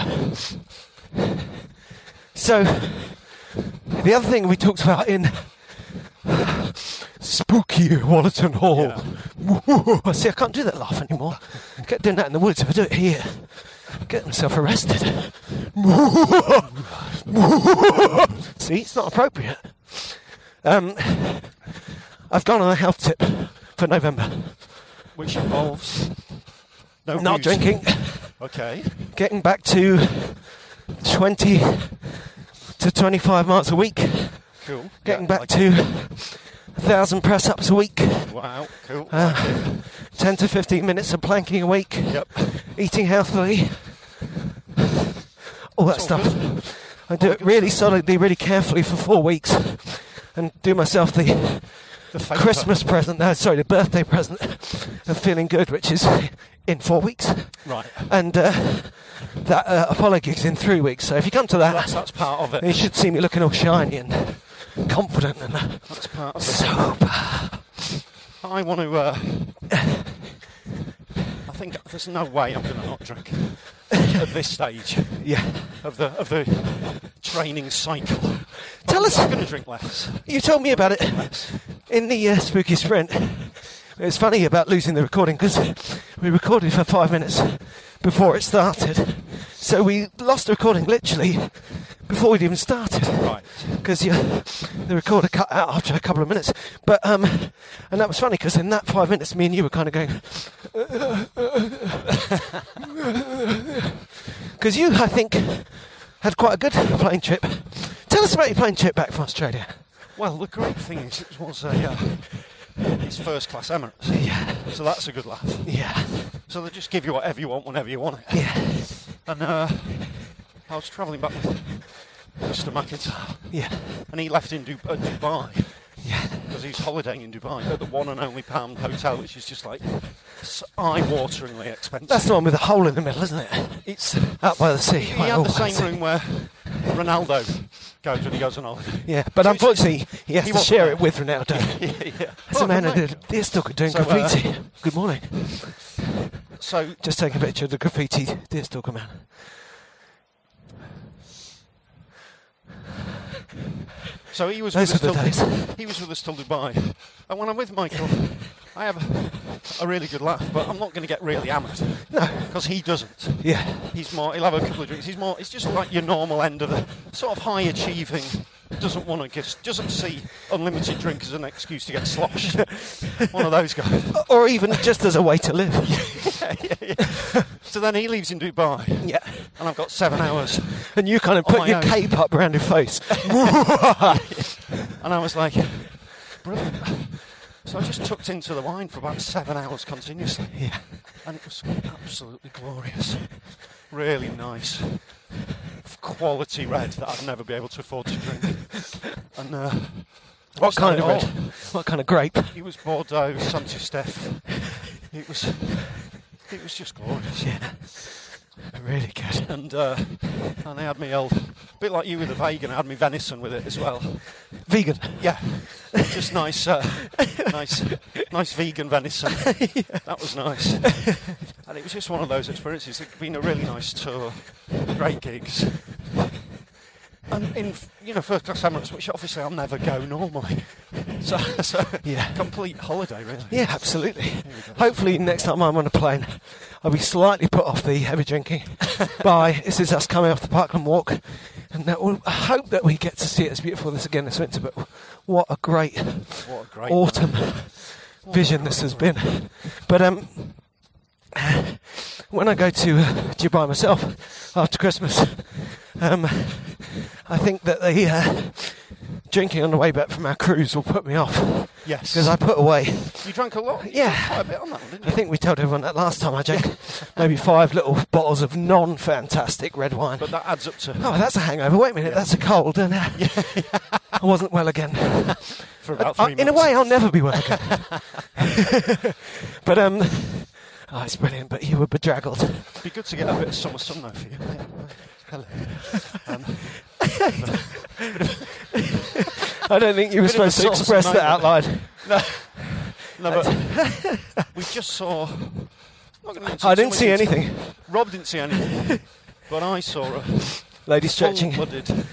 So, the other thing we talked about in spooky Wallerton Hall. See, I can't do that laugh anymore. I kept doing that in the woods. If I do it here, I get myself arrested. See, it's not appropriate. Um, I've gone on a health tip for November. Which involves no Not booze. drinking. Okay. Getting back to twenty to twenty-five miles a week. Cool. Getting Yeah, back like to a thousand press-ups a week. it. Wow. Cool. Uh, ten to fifteen minutes of planking a week. Yep. Eating healthily. All that It's all stuff. good. I do All it good really stuff. solidly, really carefully for four weeks. And do myself the The favour. Christmas present, no, sorry, the birthday present of feeling good, which is in four weeks. Right. And uh, that uh, Apollo gig's in three weeks. So if you come to that, That's, that's part of it. you should see me looking all shiny and confident and uh, That's part of it. sober. I want to. Uh, I think there's no way I'm going to not drink at this stage Yeah. of the of the training cycle. Tell us. I'm going to drink less. You told me about it in the uh, Spooky Sprint. It was funny about losing the recording because we recorded for five minutes before it started. So we lost the recording literally before we'd even started. Right. Because yeah, the recorder cut out after a couple of minutes. But um, and that was funny because in that five minutes, me and you were kind of going. Because you, I think, had quite a good plane trip. Tell us about your plane trip back from Australia. Well, the great thing is it was a uh, it's first class Emirates. Yeah. So that's a good laugh. Yeah. So they just give you whatever you want whenever you want it. Yeah. And uh, I was travelling back with Mister McIntyre. Yeah. And he left in Du- uh, Dubai. Yeah. Because he's holidaying in Dubai at the one and only Palm Hotel, which is just like s- eye-wateringly expensive. That's the one with a hole in the middle, isn't it? It's Out by the sea. He Like, had oh, the by same room where Ronaldo goes when he goes on holiday. Yeah, but So unfortunately, he has he to wasn't share there. it with Ronaldo. yeah, yeah. It's a Oh, man good who mate. did. They're still doing So, uh, graffiti. Good morning. So Just take a picture of the graffiti Deerstalker man. So he was Those with were the us till days. he was with us till Dubai, and when I'm with Michael, I have a, a really good laugh. But I'm not going to get really hammered. No. Because he doesn't. Yeah. He's more. He'll have a couple of drinks. He's more. It's just like your normal end of the sort of high achieving. Doesn't want to just doesn't see unlimited drink as an excuse to get sloshed. One of those guys. Or even just as a way to live. yeah, yeah, yeah. So then he leaves in Dubai. Yeah. And I've got seven hours. And you kind of On put my your own. cape up around your face. And I was like, brilliant. So I just tucked into the wine for about seven hours continuously. Yeah. And it was absolutely glorious. Really nice. Quality red that I'd never be able to afford to drink. And uh, What just kind had of it red? all. What kind of grape? It was Bordeaux, Saint-Estèphe. It was, it was just glorious. Yeah. Really good. And uh, and they had me old, a bit like you with the vegan, I had me venison with it as well. Vegan. Yeah, just nice, uh, nice, nice vegan venison. That was nice. And it was just one of those experiences. It's been a really nice tour, great gigs. And in, you know, first class Emirates, which obviously I'll never go normally. So, so Yeah. complete holiday, really. Yeah, absolutely. Hopefully next time I'm on a plane, I'll be slightly put off the heavy drinking by, this is us coming off the Parkland Walk, and that we'll, I hope that we get to see it as beautiful this again this winter, but what a great, What a great autumn vision this has been. But um, when I go to uh, Dubai myself after Christmas, um, I think that the uh, drinking on the way back from our cruise will put me off. Yes. Because I put away, You drank a lot? You Yeah. drank quite a bit on that one, didn't I you? think we told everyone that last time I drank maybe five little bottles of non-fantastic red wine. But that adds up to... Oh, that's a hangover. Wait a minute, that's a cold. And uh, I wasn't well again. For about Uh, three in a months. way, I'll never be well again. But um, oh, it's brilliant. But you were bedraggled. It'd be good to get a bit of summer sun though for you. Yeah. Hello. Um, I don't think you were Bit of a supposed to sauce express at that out night, loud. no, no, but we just saw. Not gonna mention I didn't someone see did- anything. Rob didn't see anything, but I saw a Lady stretching. full-blooded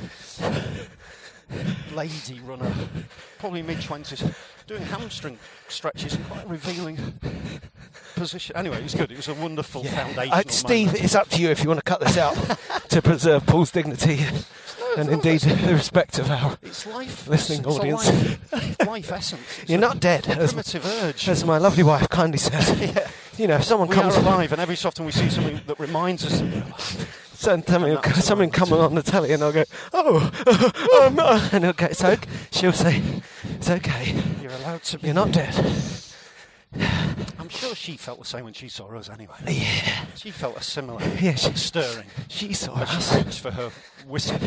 lady runner, probably mid twenties, doing hamstring stretches in quite a revealing position. Anyway, it was good. It was a wonderful foundational Uh, Steve, moment. it's up to you if you want to cut this out to preserve Paul's dignity and indeed the respect of our It's life. listening it's audience. A life, life essence. It's You're a not dead, as, primitive urge. as my lovely wife kindly says. Yeah. You know, if someone We comes, are alive, and every so often we see something that reminds us. something, And that's something right. coming on the telly, and I'll go, oh, um, uh," and he'll go, it's okay. She'll say, it's okay. You're allowed to be. You're not dead. I'm sure she felt the same when she saw us anyway. Yeah, She felt a similar Yeah, she- stirring she saw as us. she reached for her whiskey.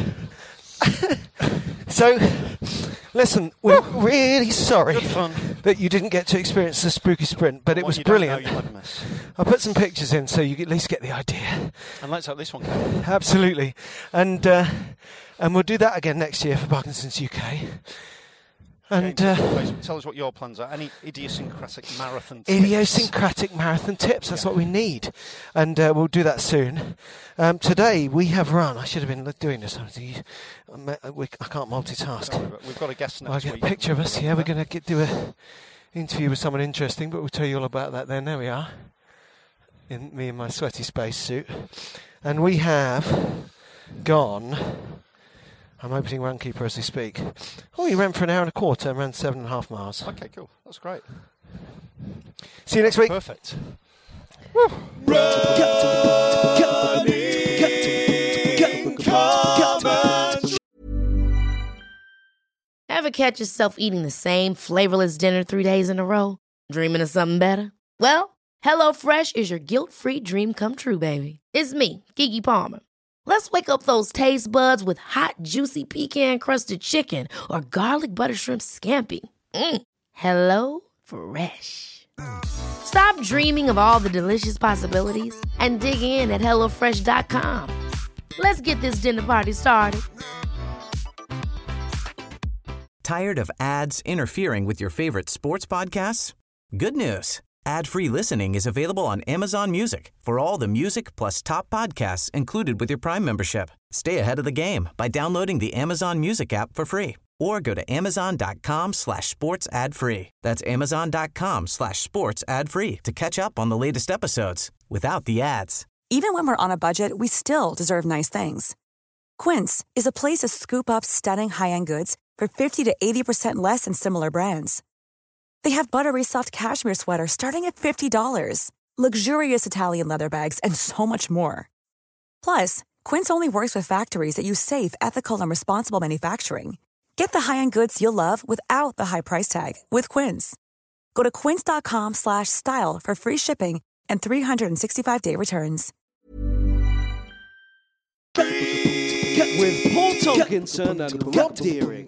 So, listen, we're really sorry Good fun. that you didn't get to experience the spooky sprint, but it What was you don't brilliant. know, you'll never miss. I put some pictures in so you at least get the idea. And let's hope this one can. Absolutely, and uh, and we'll do that again next year for Parkinson's U K. And uh, Tell us what your plans are. Any idiosyncratic marathon tips? idiosyncratic marathon tips. That's what we need, and uh, we'll do that soon. Um, today we have run. I should have been doing this. We- I can't multitask. Don't worry about it. We've got a guest I'll next get week. a picture of us. Yeah, we're going to do a interview with someone interesting, but we'll tell you all about that then. There we are, in me in my sweaty space suit, and we have gone. I'm opening Runkeeper as we speak. Oh, you ran for an hour and a quarter and ran seven and a half miles. Okay, cool. That's great. See you next week. Perfect. Ever catch yourself eating the same flavorless dinner three days in a row? Dreaming of something better? Well, HelloFresh is your guilt-free dream come true, baby. It's me, Keke Palmer. Let's wake up those taste buds with hot, juicy pecan-crusted chicken or garlic butter shrimp scampi. Mm. Hello Fresh. Stop dreaming of all the delicious possibilities and dig in at hello fresh dot com. Let's get this dinner party started. Tired of ads interfering with your favorite sports podcasts? Good news. Ad-free listening is available on Amazon Music for all the music plus top podcasts included with your Prime membership. Stay ahead of the game by downloading the Amazon Music app for free or go to amazon.com slash sports ad free. That's amazon.com slash sports ad free to catch up on the latest episodes without the ads. Even when we're on a budget, we still deserve nice things. Quince is a place to scoop up stunning high-end goods for fifty to eighty percent less than similar brands. They have buttery soft cashmere sweaters starting at fifty dollars, luxurious Italian leather bags, and so much more. Plus, Quince only works with factories that use safe, ethical, and responsible manufacturing. Get the high-end goods you'll love without the high price tag with Quince. Go to quince.com slash style for free shipping and three sixty-five day returns. With Paul Tonkinson and Rob Deering.